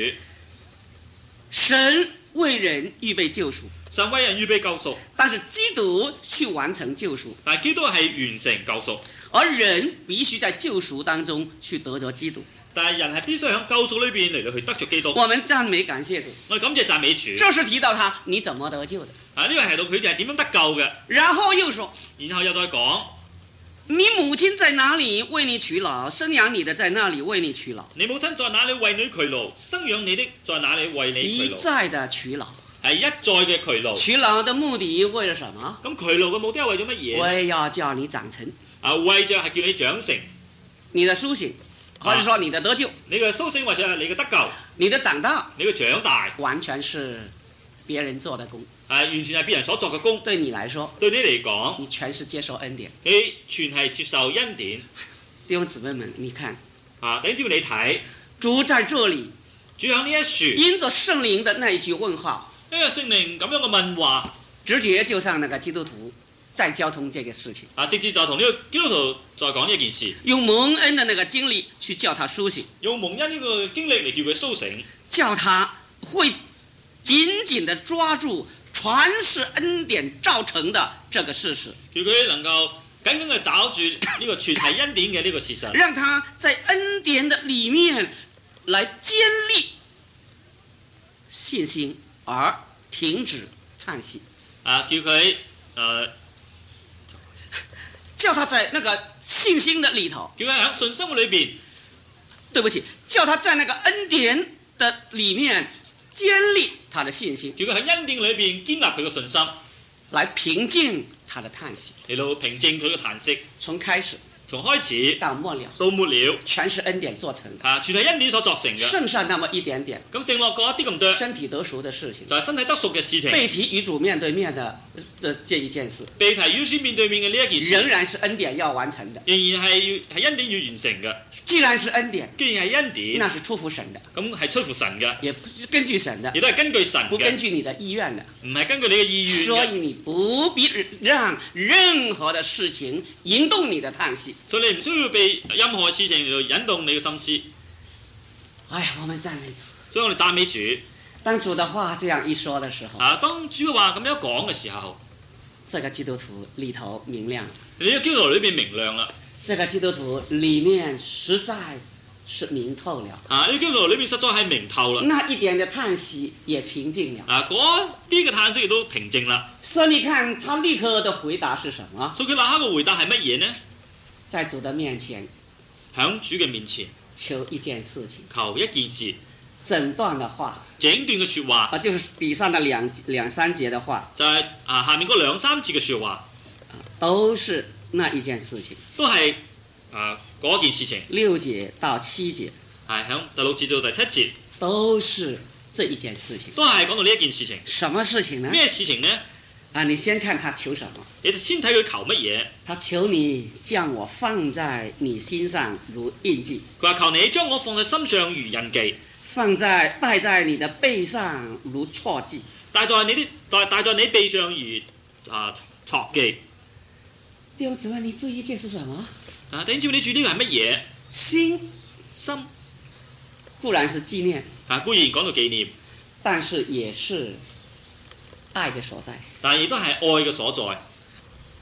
神為人預備救贖。 神為人預備救贖， 但是基督去完成救贖， 但係基督係完成救贖， 而人必須在救贖當中去得着基督。 但係人係必須喺救贖裏邊嚟到去得着基督。 我們讚美感謝主， 我哋感謝讚美主。 這是提到他，你怎麼得救的？ 呢個係到佢哋係點樣得救嘅。 然後又說， 然後又再講， 你母親在哪裡為你取勞，生養你的在那裡為你取勞。 你母親在哪裡為你取勞，生養你的在哪裡為你取勞。 一再的取勞。 係一再嘅劬勞。 取勞的目的為了什麼？ 咁劬勞嘅目的係為咗乜嘢？ 為要叫你長成。 為咗係叫你長成。 你的甦醒，或者說你的得救。 你嘅甦醒或者係你嘅得救。 你的長大。 你嘅長大。 完全是別人做的工。 完全係別人所作嘅工。 對你來說。 對你嚟講。 你全是接受恩典。 你全係接受恩典。 弟兄姊妹們，你看。 等住你睇。 主在這裡。 主喺呢一樹。 因着聖靈的那一句問號。 因為聖靈咁樣嘅問話， 直接就向那個基督徒再交通這個事情。 直接就同呢個基督徒再講呢件事。 用蒙恩的那個經歷去叫他甦醒。 用蒙恩呢個經歷嚟叫佢甦醒。 叫他會緊緊地抓住全是恩典造成的這個事實。 叫佢能夠緊緊地抓住呢個全係恩典嘅呢個事實。 讓他在恩典的裡面來堅立信心。而停止嘆息， 叫佢叫他在那個信心的裡頭， 叫佢喺信心嘅裏邊， 對不起，叫他在那個恩典的裡面堅立他的信心， 叫佢喺恩典裏邊堅立佢嘅信心， 來平靜他的嘆息， 嚟到平靜佢嘅嘆息， 從開始到末了，全是恩典做成的， 全係恩典所作成嘅， 剩下那麼一點點， 咁剩落嗰一啲咁多， 身體得贖的事情， 就係身體得贖嘅事情， 被提與主面對面的這一件事， 被提與主面對面嘅呢一件事， 仍然是恩典要完成的， 仍然係恩典要完成嘅。 既然是恩典， 既然係恩典， 那是出乎神的， 咁係出乎神嘅， 也不是根據神的， 亦都係根據神嘅， 不根據你的意願的， 唔係根據你嘅意願嘅。 所以你不必讓任何的事情引動你的嘆息。 所以你唔需要被任何事情嚟到引動你嘅心思。 哎呀，我們讚美主。 所以我哋讚美主。 當主的話這樣一說的時候， 當主嘅話咁樣講嘅時候， 這個基督徒裡頭明亮。 你個基督徒裏邊明亮啦。 這個基督徒裡面實在是明透了。 呢個基督徒裏邊實在係明透啦。 那一點的嘆息也平靜了。 嗰啲嘅嘆息亦都平靜啦。 所以你看，他立刻的回答是什麼？ 所以佢立刻嘅回答係乜嘢呢？ 在主的面前， 響主嘅面前求一件事情， 求一件事， 整段的話， 整段嘅説話， 就是底上的兩三節的話， 就係下面嗰兩三節嘅説話， 都是那一件事情， 都係嗰件事情。 6節到7節， 係響第6節到第7節， 都是這一件事情， 都係講到呢一件事情。 什麼事情呢？ 咩事情呢？ 你先看他求什麼？ 你先睇佢求乜嘢？ 他求你將我放在你心上如印記。 佢話求你將我放在心上如印記， 帶在你的背上如戳記。 帶在你背上如戳記。 弟兄姊妹，你注意這是什麼？ 弟兄姊妹，你注意呢個係乜嘢？ 心固然是紀念， 固然講到紀念， 但是也是愛嘅所在。 但係亦都係愛嘅所在。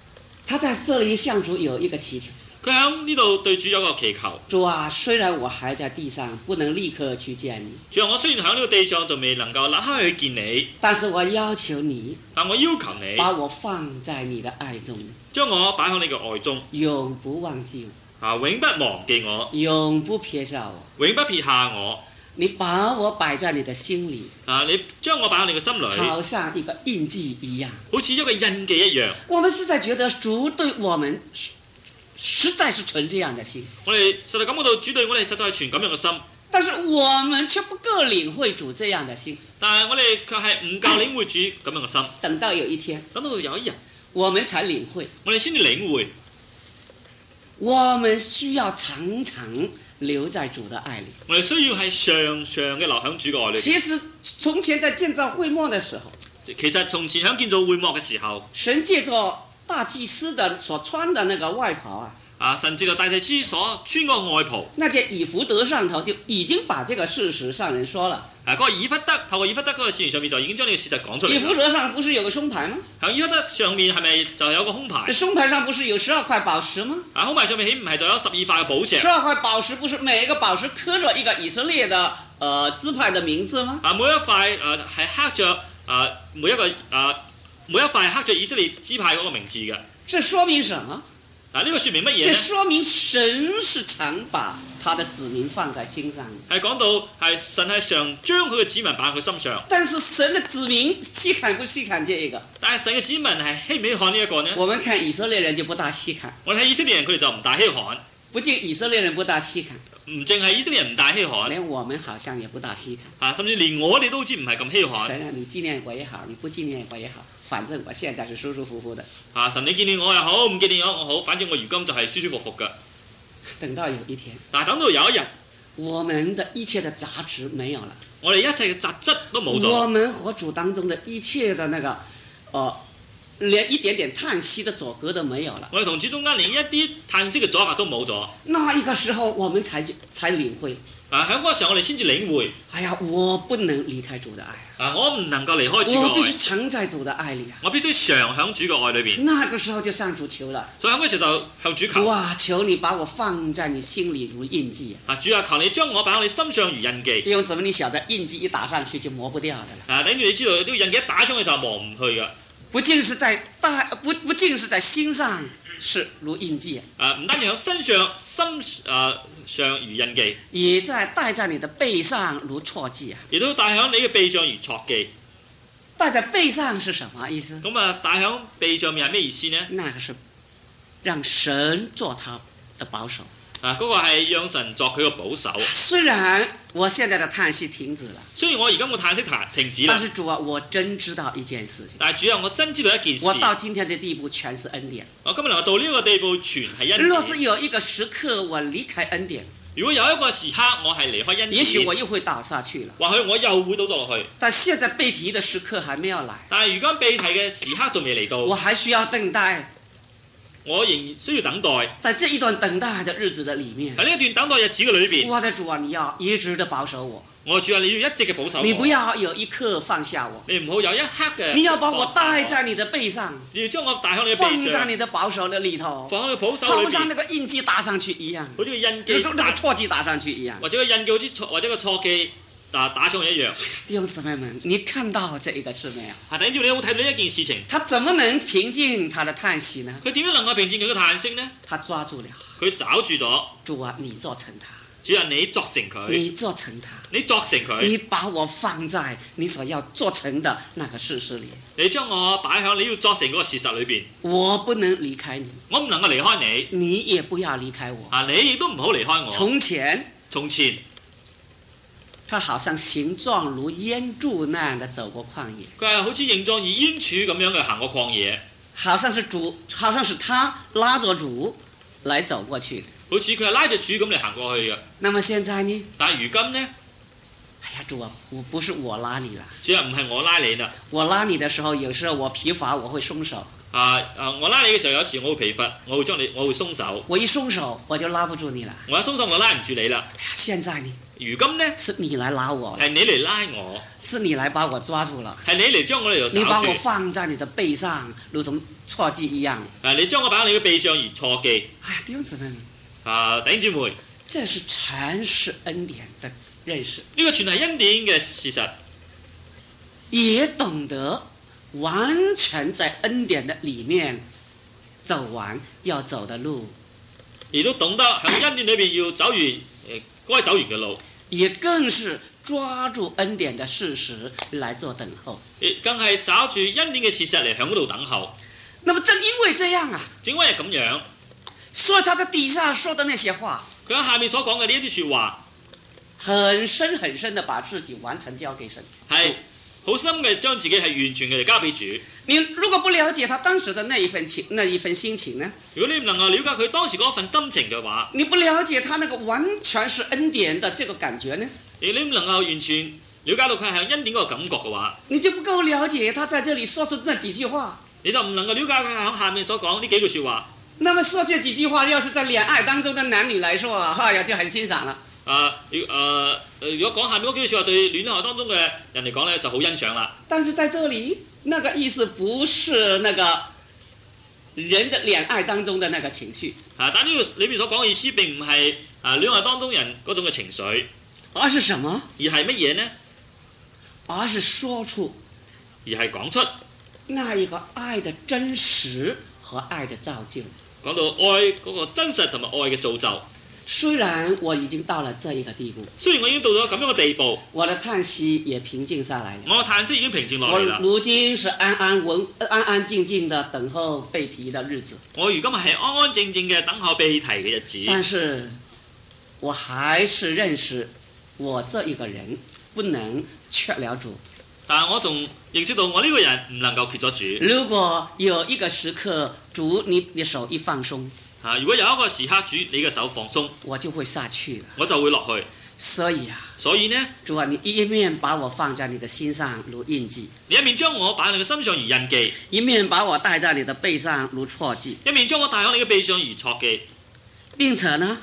他在這裡向主有一個祈求。 佢喺呢度對主有個祈求。 主啊，雖然我還在地上，不能立刻去見你。 主啊，我雖然喺呢個地上仲未能夠立刻去見你， 但是我要求你， 但我要求你把我放在你的愛中， 將我擺喺你嘅愛中， 永不忘記我， 永不忘記我， 永不撇下我， 永不撇下我。 你把我擺在你的心裡， 你將我擺喺你嘅心裏， 好像一個印記一樣， 好似一個印記一樣。 我們實在覺得主對我們實在是存這樣的心， 我哋實在感覺到主對我哋實在係存咁樣嘅心， 但是我們卻不夠領會主這樣的心。 但係我哋卻係唔夠領會主咁樣嘅心。 等到有一天， 等到有一日， 我們才領會， 我哋先至領會， 我們需要常常留在主的愛裡。 我哋需要係常常嘅留喺主嘅愛裏邊。 其實從前在建造會幕的時候， 其實從前喺建造會幕嘅時候， 神借着大祭司的所穿的那個外袍神借着大祭司所穿個外袍， 那件以弗得上頭就已經把這個事實上人說了。 嗰個以弗得透過以弗得嗰個事情上面就已經將呢個事實講出嚟。 以弗得上不是有個胸牌嗎？ 喺以弗得上面係咪就有個胸牌？ 胸牌上不是有12塊寶石嗎？ 胸牌上面豈唔係就有12塊嘅寶石？12 塊寶石不是每一個寶石刻着一個以色列的支派的名字嗎？ 每一塊係刻着每一塊刻着以色列支派嗰個名字嘅。 這說明什麼？ 呢個說明乜嘢呢？ 這說明神是常把他的子民放在心上。 係講到係神係常將佢嘅子民擺喺佢心上。 但是神的子民細看不細看這一個？ 但係神嘅子民係稀唔稀罕呢一個呢？ 我們看以色列人就不大細看。 我哋睇以色列人佢哋就唔大稀罕。 不僅以色列人不大細看， 唔淨係以色列人唔大稀罕， 連我們好像也不大細看。 甚至連我哋都好似唔係咁稀罕。 神啊，你紀念我也好，你不紀念我也好，反正我現在是舒舒服服的。 神你紀念我又好，唔紀念我好，反正我如今就係舒舒服服㗎。 等到有一天， 但係等到有一日， 我們的一切的雜質沒有了， 我哋一切嘅雜質都冇咗。 我們和主當中的一切的那個連一點點嘆息的阻隔都沒有了。 我哋同主中間連一啲嘆息嘅阻隔都冇咗。 那一個時候，我們才領會。 喺嗰個時候，我哋先至領會。 哎呀，我不能離開主的愛。 我唔能夠離開主嘅愛。 我必須常在主的愛裡啊。 我必須常喺主嘅愛裏邊。 那個時候就向主求了。 所以喺嗰個時候就向主求。 主啊，求你把我放在你心裡如印記。 主啊，求你將我擺喺你心上如印記。 弟兄姊妹，你曉得印記一打上去就磨不掉的了。 等住你知道呢個印記一打上去就磨唔去㗎。 不僅是在心上是如印記， 唔單止喺身上上如印記， 也帶在你的背上如戳記啊！ 亦都帶喺你嘅背上如戳記。 帶在背上是什麼意思？ 咁帶喺背上面係咩意思呢？ 那個是讓神做他的保守。 嗰個係讓神作佢個保守。 雖然我現在的嘆息停止了， 雖然我而家個嘆息停止啦， 但是主啊，我真知道一件事情。 但係主啊，我真知道一件事。 我到今天的地步全是恩典。 我今日能夠到呢個地步，全係恩典。 若是有一個時刻我離開恩典， 如果有一個時刻我係離開恩典， 也許我又會倒下去了。 或許我又會倒咗落去。 但現在被提的時刻還沒有來。 但係如今被提嘅時刻仲未嚟到， 我還需要等待。 我仍然需要等待， 在這一段等待的日子的裡面， 喺呢一段等待日子嘅裏邊， 我的主啊，你要一直的保守我。 我主啊，你要一直嘅保守我。 你不要有一刻放下我。 你唔好有一刻嘅。 你要把我帶在你的背上。 你要將我帶喺你嘅背上。 放在你的保守的裡頭。 放喺你保守裏邊。 好像那個印記打上去一樣。 好似個印記。 那個戳記打上去一樣。 或者個印記好似或者個戳記打上去一樣。 弟兄姊妹們，你看到這一個事沒有？ 弟兄姊妹，你有冇睇到一件事情？ 他怎麼能平靜他的嘆息呢？ 佢點樣能夠平靜佢嘅嘆息呢？ 他抓住了。 佢找住咗。 主啊，你做成他。 主啊，你作成佢。 你做成他。 你作成佢。 你把我放在你所要做成的那個事實裡。 你將我擺喺你要作成嗰個事實裏邊。 我不能離開你。 我唔能夠離開你。 你也不要離開我。 你亦都唔好離開我。從前。 他好像形狀如煙柱那樣的走過曠野。 佢係好似形狀如煙柱咁樣嘅行過曠野。 好像是他拉着主來走過去的。 好似佢係拉着主咁嚟行過去嘅。 那麼現在呢？ 但係如今呢？ 哎呀，主啊，不是我拉你啦。 主啊，唔係我拉你啦。 我拉你的時候，有時候我疲乏，我會鬆手。 我拉你嘅時候，有時我會疲乏，我會鬆手。 我一鬆手，我就拉不住你啦。 我一鬆手，我拉唔住你啦。 現在呢？ 如今呢？ 是你來拉我。 係你嚟拉我。 是你來把我抓住了。 係你嚟將我嚟抓住。 你把我放在你的背上，如同錯記一樣。 你將我擺喺你嘅臂上而錯記。 哎呀，弟兄姊妹們， 弟兄姊妹， 這是全是恩典的認識， 呢個全係恩典嘅事實， 也懂得完全在恩典的裡面走完要走的路， 亦都懂得喺恩典裏邊要走完該走完嘅路， 也更是抓住恩典的事實來做等候。 亦更係找住恩典嘅事實嚟響嗰度等候。 那麼正因為這樣啊， 正因為係咁樣， 所以他在底下說的那些話， 佢喺下面所講嘅呢一啲説話， 很深很深的把自己完全交給神。 係好深嘅將自己係完全嘅嚟交俾主。 你如果不了解他當時的那一份心情呢？ 如果你唔能夠了解佢當時嗰份心情嘅話， 你不了解他那個完全是恩典的這個感覺呢？ 你唔能夠完全了解到佢係恩典嗰個感覺嘅話， 你就不夠了解他在這裡說出那幾句話。 你就唔能夠了解佢喺下面所講呢幾句説話。 那麼說這幾句話，要是在戀愛當中的男女來說，哎呀，就很欣賞了。 如果講下面嗰幾句説話對戀愛當中嘅人嚟講咧，就好欣賞啦。 但是在這裡，那個意思不是那個人的戀愛當中的那個情緒。 但呢個裏面所講嘅意思並唔係戀愛當中人嗰種嘅情緒， 而是什麼？ 而係乜嘢呢？ 而是說出， 而係講出那一個愛的真實和愛的造就。 講到愛嗰個真實同埋愛嘅造就。 雖然我已經到了這一個地步， 雖然我已經到咗咁樣嘅地步， 我的嘆息也平靜下來了。 我嘅嘆息已經平靜落嚟啦。 我如今是安安靜靜的等候被提的日子。 我如今係安安靜靜嘅等候被提嘅日子。 但是我還是認識我這一個人不能缺了主。 但係我仲認識到我呢個人唔能夠缺咗主。 如果有一個時刻主你的手一放鬆， 如果有一個時刻主你嘅手放鬆， 我就會下去了， 我就會落去。 所以呢，主啊，你一面把我放在你的心上如印記， 你一面將我擺喺你嘅心上如印記， 一面把我帶在你的背上如錯記， 一面將我帶喺你嘅背上如錯記， 並且呢，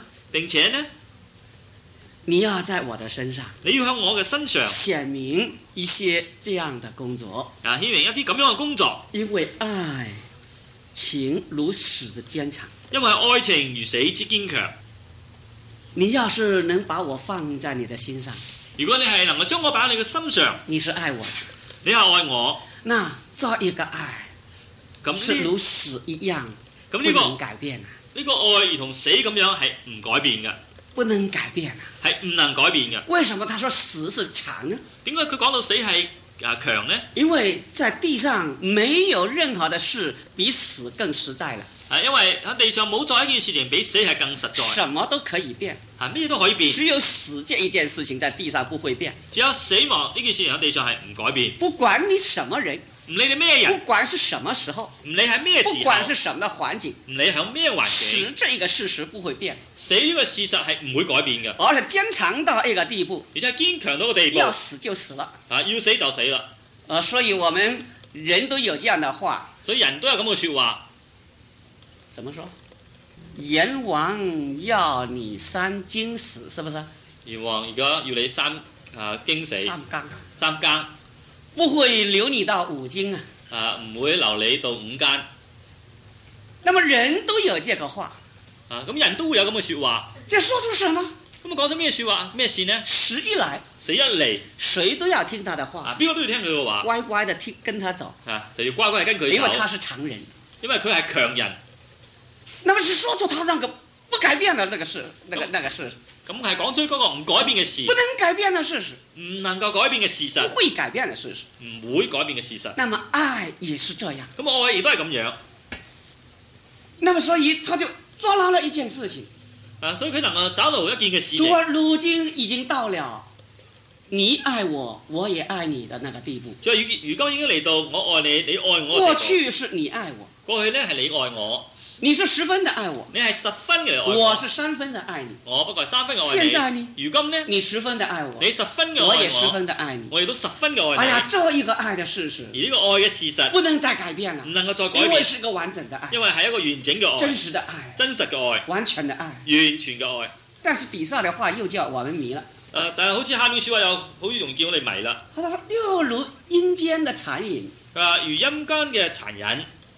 你要在我的身上， 你要喺我嘅身上顯明一些這樣的工作， 顯明一啲咁樣嘅工作， 因為愛情如死的堅強。 因為愛情如死之堅強。 你要是能把我放在你的心上， 如果你係能夠將我擺喺你嘅心上， 你是愛我， 你係愛我， 那這一個愛是如死一樣，不能改變啊！ 呢個愛如同死咁樣係唔改變嘅， 不能改變啊！ 係唔能改變嘅。 為什麼他說死是強呢？ 點解佢講到死係強呢？ 因為在地上沒有任何的事比死更實在了。 因為喺地上冇再一件事情比死係更實在。 什麼都可以變， 咩都可以變。 只有死這一件事情在地上不會變。 只有死亡呢件事情喺地上係唔改變。 不管你什麼人， 唔理你咩人， 不管是什麼時候， 唔理係咩時候， 不管是什麼環境， 唔理喺咩環境， 死這一個事實不會變。 死呢個事實係唔會改變嘅， 而且堅強到一個地步， 而且堅強到個地步， 要死就死了。 要死就死啦。 所以我們人都有這樣的話， 所以人都有咁嘅説話。 怎麼說？閻王要你三更死，是不是？ 閻王而家要你三更死，三更， 不會留你到五更唔會留你到五更。 那麼人都有這個話， 咁人都會有咁嘅説話。 這說出什麼？ 咁講出咩説話？咩事呢？ 死一來，誰都要聽他的話， 邊個都要聽佢嘅話， 乖乖的跟他走， 就要乖乖跟佢走， 因為他是強人， 因為佢係強人。 那麼是說出他那個不改變的那個事，那個事， 咁係講出嗰個唔改變嘅事， 不能改變的事實， 唔能夠改變嘅事實， 不會改變的事實， 唔會改變嘅事實。 那麼愛也是這樣， 咁愛亦都係咁樣。 那麼所以他就抓牢了一件事情， 所以佢能夠找到一件嘅事情。 主啊，如今已經到了你愛我，我也愛你的那個地步。 主啊，如今已經嚟到我愛你，你愛我。 過去是你愛我， 過去呢係你愛我。 你是10分的愛我， 你係10分嘅愛我是3分的愛你。 我不過係3分嘅愛你。 現在呢？ 如今呢？ 你10分的愛我， 你10分嘅愛我也10分的愛你。 我亦都10分嘅愛你。 哎呀，這一個愛的事實， 而呢個愛嘅事實不能再改變了， 唔能夠再改變， 因為是個完整的愛， 因為係一個完整嘅愛， 真實的愛， 真實嘅愛， 完全的愛， 完全嘅愛。 但是底下的話又叫我們迷了。 但係好似下面説話又好容易叫我哋迷啦。 又如陰間的殘忍。 如陰間嘅殘忍。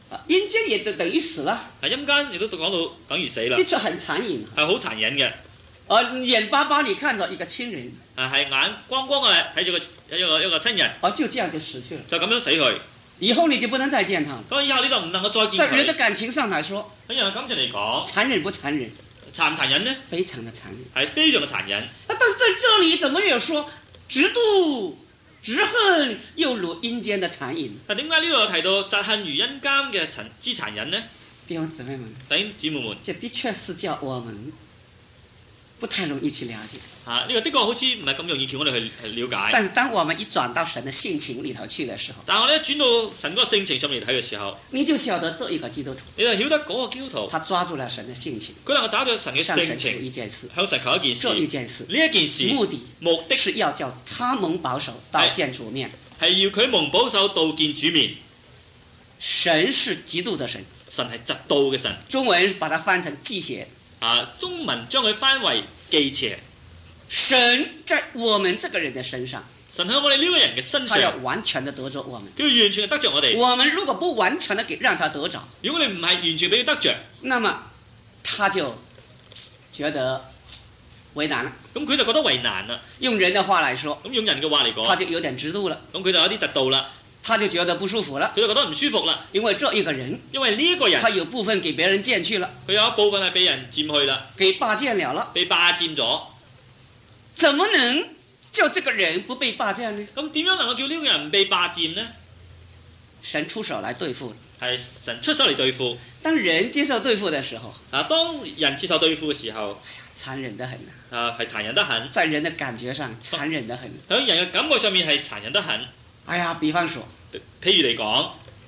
陰間也等於死了。 陰間亦都講到等於死啦， 的確很殘忍。 係好殘忍嘅。 眼巴巴你看着一個親人， 係眼光光嘅睇住一個親人， 就這樣就死去了， 就咁樣死去。 以後你就不能再見他了。 咁以後你就唔能夠再見佢。 在人的感情上來說， 喺人嘅感情嚟講， 殘忍不殘忍？ 殘唔殘忍呢？ 非常的殘忍， 係非常嘅殘忍。 但是在這裡怎麼也說嫉妒、嫉恨又如陰間的殘忍？ 但點解呢度有提到嫉恨如陰間嘅之殘忍呢？ 弟兄姊妹們， 弟兄姊妹們， 這的確是叫我們不太容易去了解。 呢個的確好似唔係咁容易叫我哋去了解。 但是當我們一轉到神的性情裡頭去的時候， 但係我哋一轉到神嗰個性情上面嚟睇嘅時候， 你就曉得這一個基督徒， 你就曉得嗰個基督徒， 他抓住了神的性情， 佢能夠找到神嘅向神性情， 求一件事， 向神求一件事， 做一件事， 呢一件事目的是要叫他蒙保守到見主面， 係要佢蒙保守到見主面。 神是嫉妒的神， 神係嫉妒嘅神。 中文把它翻成忌邪。 中文將佢翻為忌邪。 神在我們這個人的身上， 神喺我哋呢個人嘅身他要上， 完全的得着我們。 佢要完全得着我哋。 我們如果不完全的給讓他得着， 如果你唔係完全俾佢得着， 那麼他就覺得為難了。 咁佢就覺得為難啦。 用人的話來說， 咁用人嘅話嚟講， 他就有點嫉妒了， 咁佢就有啲嫉妒啦， 他就覺得不舒服了， 佢就覺得唔舒服啦。 因為這一個人， 因為呢一個人， 他有部分給別人佔去了， 佢有一部分係俾人佔去啦， 給霸佔了， 被霸佔咗。 怎麼能叫這個人不被霸佔呢？ 咁點樣能夠叫呢個人唔被霸佔呢？ 神出手來對付， 係神出手嚟對付。 當人接受對付的時候， 當人接受對付嘅時候， 殘忍得很係殘忍得很。 在人的感覺上殘忍得很。 喺人嘅感覺上面係殘忍得很。 哎呀，比方說， 譬如嚟講，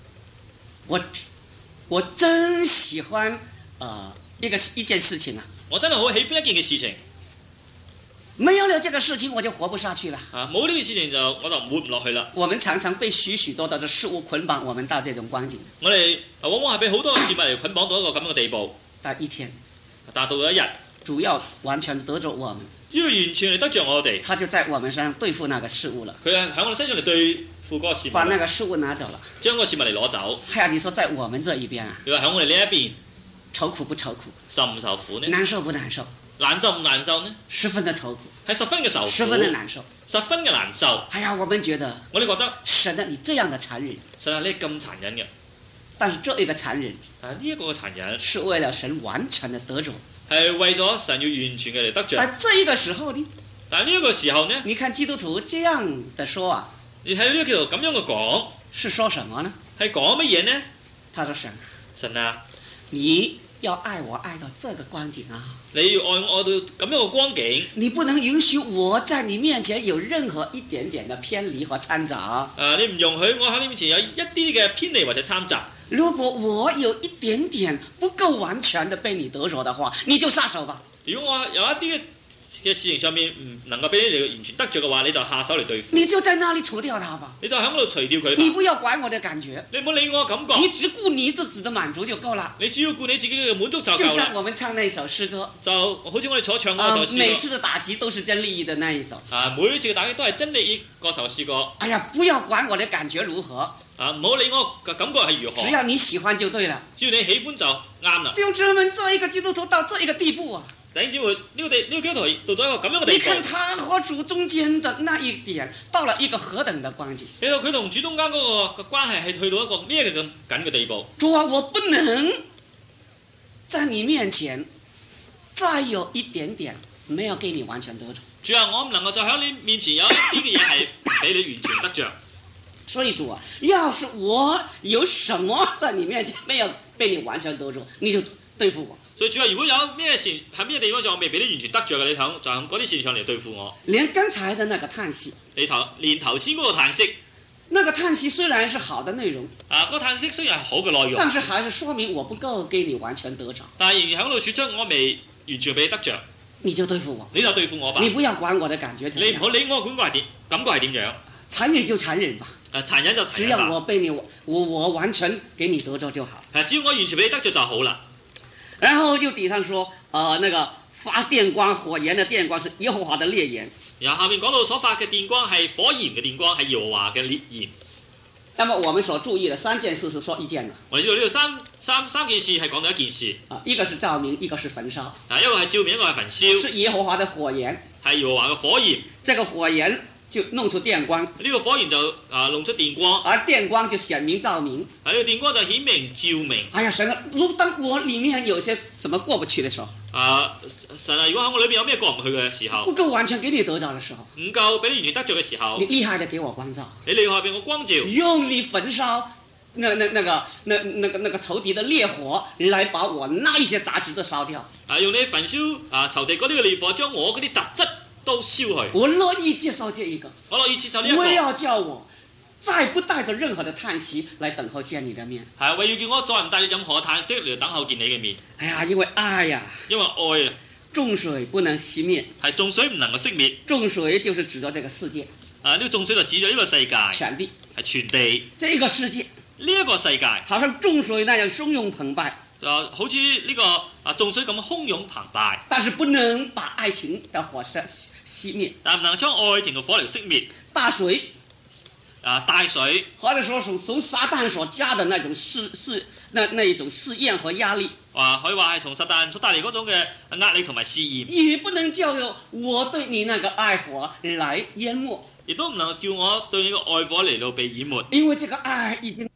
我真喜歡一件事情啊！ 我真係好喜歡一件嘅事情。 沒有了這個事情，我就活不下去了。 冇呢件事情我就活唔落去啦。 我們常常被許許多多的事物捆綁，我們到這種光景。 我哋往往係被好多嘅事物嚟捆綁到一個咁樣嘅地步。 但一天， 但到咗一日， 主要完全得着我們， 要完全嚟得着我哋， 他就在我們身上對付那個事物了。 佢係喺我哋身上嚟對付嗰個事物， 把那個事物拿走了， 將嗰個事物嚟攞走。 哎呀，你說在我們這一邊啊， 你話喺我哋呢一邊， 愁苦不愁苦？ 受唔受苦呢？ 難受不難受？ 難受唔難受呢？ 十分的愁苦， 係十分嘅受苦， 十分的難受， 十分嘅難受。 哎呀，我們覺得， 我哋覺得神啊，你這樣的殘忍， 神啊，你咁殘忍嘅。 但是這一個殘忍， 但係呢一個嘅殘忍是為了神完全的得着， 係為咗神要完全嘅嚟得着。 但這一個時候呢？ 但係呢一個時候呢？ 你看基督徒這樣的說啊， 你睇呢個咁樣嘅講， 是說什麼呢？ 係講乜嘢呢？ 他說神啊，你要愛我愛到這個光景啊！ 你要愛我到咁樣嘅光景， 你不能允許我在你面前有任何一點點的偏離和摻雜。 你唔容許我喺你面前有一啲嘅偏離或者摻雜。 如果我有一點點不夠完全的被你得着的話，你就撒手吧。 如果我有一啲嘅事情上面唔能夠俾你完全得着嘅話，你就下手嚟對付。 你就在那裡除掉他吧。 你就喺嗰度除掉佢。 你不要管我的感覺。 你唔好理我嘅感覺。 你只顧你自己的滿足就夠了。 你只要顧你自己嘅滿足就夠啦。 就像我們唱那首詩歌， 就好似我哋所唱嗰首詩歌。 每次的打擊都是真利益的那一首。 每一次嘅打擊都係真利益嗰首詩歌。 哎呀，不要管我的感覺如何。 唔好理我嘅感覺係如何。 只要你喜歡就對了。 只要你喜歡就啱啦。 弟兄姊妹，這一個基督徒到這一個地步啊！ 弟兄姊妹，呢個基督徒到咗一個咁樣嘅地步。 你看他和主中間的那一點，到了一個何等的光景。 你睇佢同主中間嗰個關係係去到一個咩嘅咁緊嘅地步。 主啊，我不能在你面前再有一點點沒有給你完全得着。 主啊，我唔能夠再喺你面前有一啲嘅嘢係俾你完全得着。 所以主啊，要是我有什麼在你面前沒有被你完全得着，你就對付我。 所以主啊，如果有咩事喺咩地方就未俾你完全得着嘅，你響就響嗰啲事上嚟對付我。 連剛才的那個嘆息， 連頭先嗰個嘆息， 那個嘆息雖然是好的內容， 嗰個嘆息雖然係好嘅內容， 但是還是說明我不夠給你完全得着。 但係仍然喺度說出我未完全俾你得着， 你就對付我， 你就對付我吧。 你不要管我的感覺怎樣， 你唔好理我嘅感覺係點樣。 殘忍就殘忍吧， 殘忍就殘忍吧。 只要我被你我完全給你得着就好。 只要我完全俾你得着就好啦。 然後就底上說，那個發電光火焰的電光是耶和華的烈焰。 然後下面講到所發嘅電光係火焰嘅電光，係耶和華嘅烈焰。 那麼我們所注意的3件事是說一件的我哋知道呢度三件事係講到一件事。 一個是照明，一個是焚燒。 一個係照明，一個係焚燒。 是耶和華的火焰。 係耶和華嘅火焰。 這個火焰就弄出電光。 呢個火焰就弄出電光。 而電光就顯明照明。 呢個電光就顯明照明。 哎呀，神啊！當我裡面有些什麼過不去的時候， 神啊！如果喺我裏邊有咩過唔去嘅時候， 不夠完全給你得着的時候， 唔夠俾你完全得着嘅時候， 你厲害的給我光照， 你厲害俾我光照， 用你焚燒那個仇敵的烈火來把我那一些雜質都燒掉。 用你焚燒仇敵嗰啲嘅烈火，將我嗰啲雜質都燒去。 我樂意接受這一個， 我樂意接受呢一個。 我要叫我再不帶着任何的嘆息來等候見你的面。 係為要叫我再唔帶着任何嘆息嚟等候見你嘅面。 哎呀，因為愛呀， 因為愛啊， 眾水不能熄滅， 係眾水唔能夠熄滅。 眾水就是指着這個世界。 呢個眾水就指咗呢個世界， 全地係全地。 這個世界， 呢一個世界， 好像眾水那樣洶湧澎湃。 好似呢個眾水咁洶湧澎湃。 但是不能把愛情的火熄滅， 但唔能將愛情嘅火嚟熄滅。 大水， 大水， 或者說從撒旦所加的那種那一種試驗和壓力， 可以話係從撒旦所帶嚟嗰種嘅壓力同埋試驗， 也不能叫我對你那個愛火來淹沒， 亦都唔能叫我對你個愛火嚟到被淹沒， 因為這個愛已經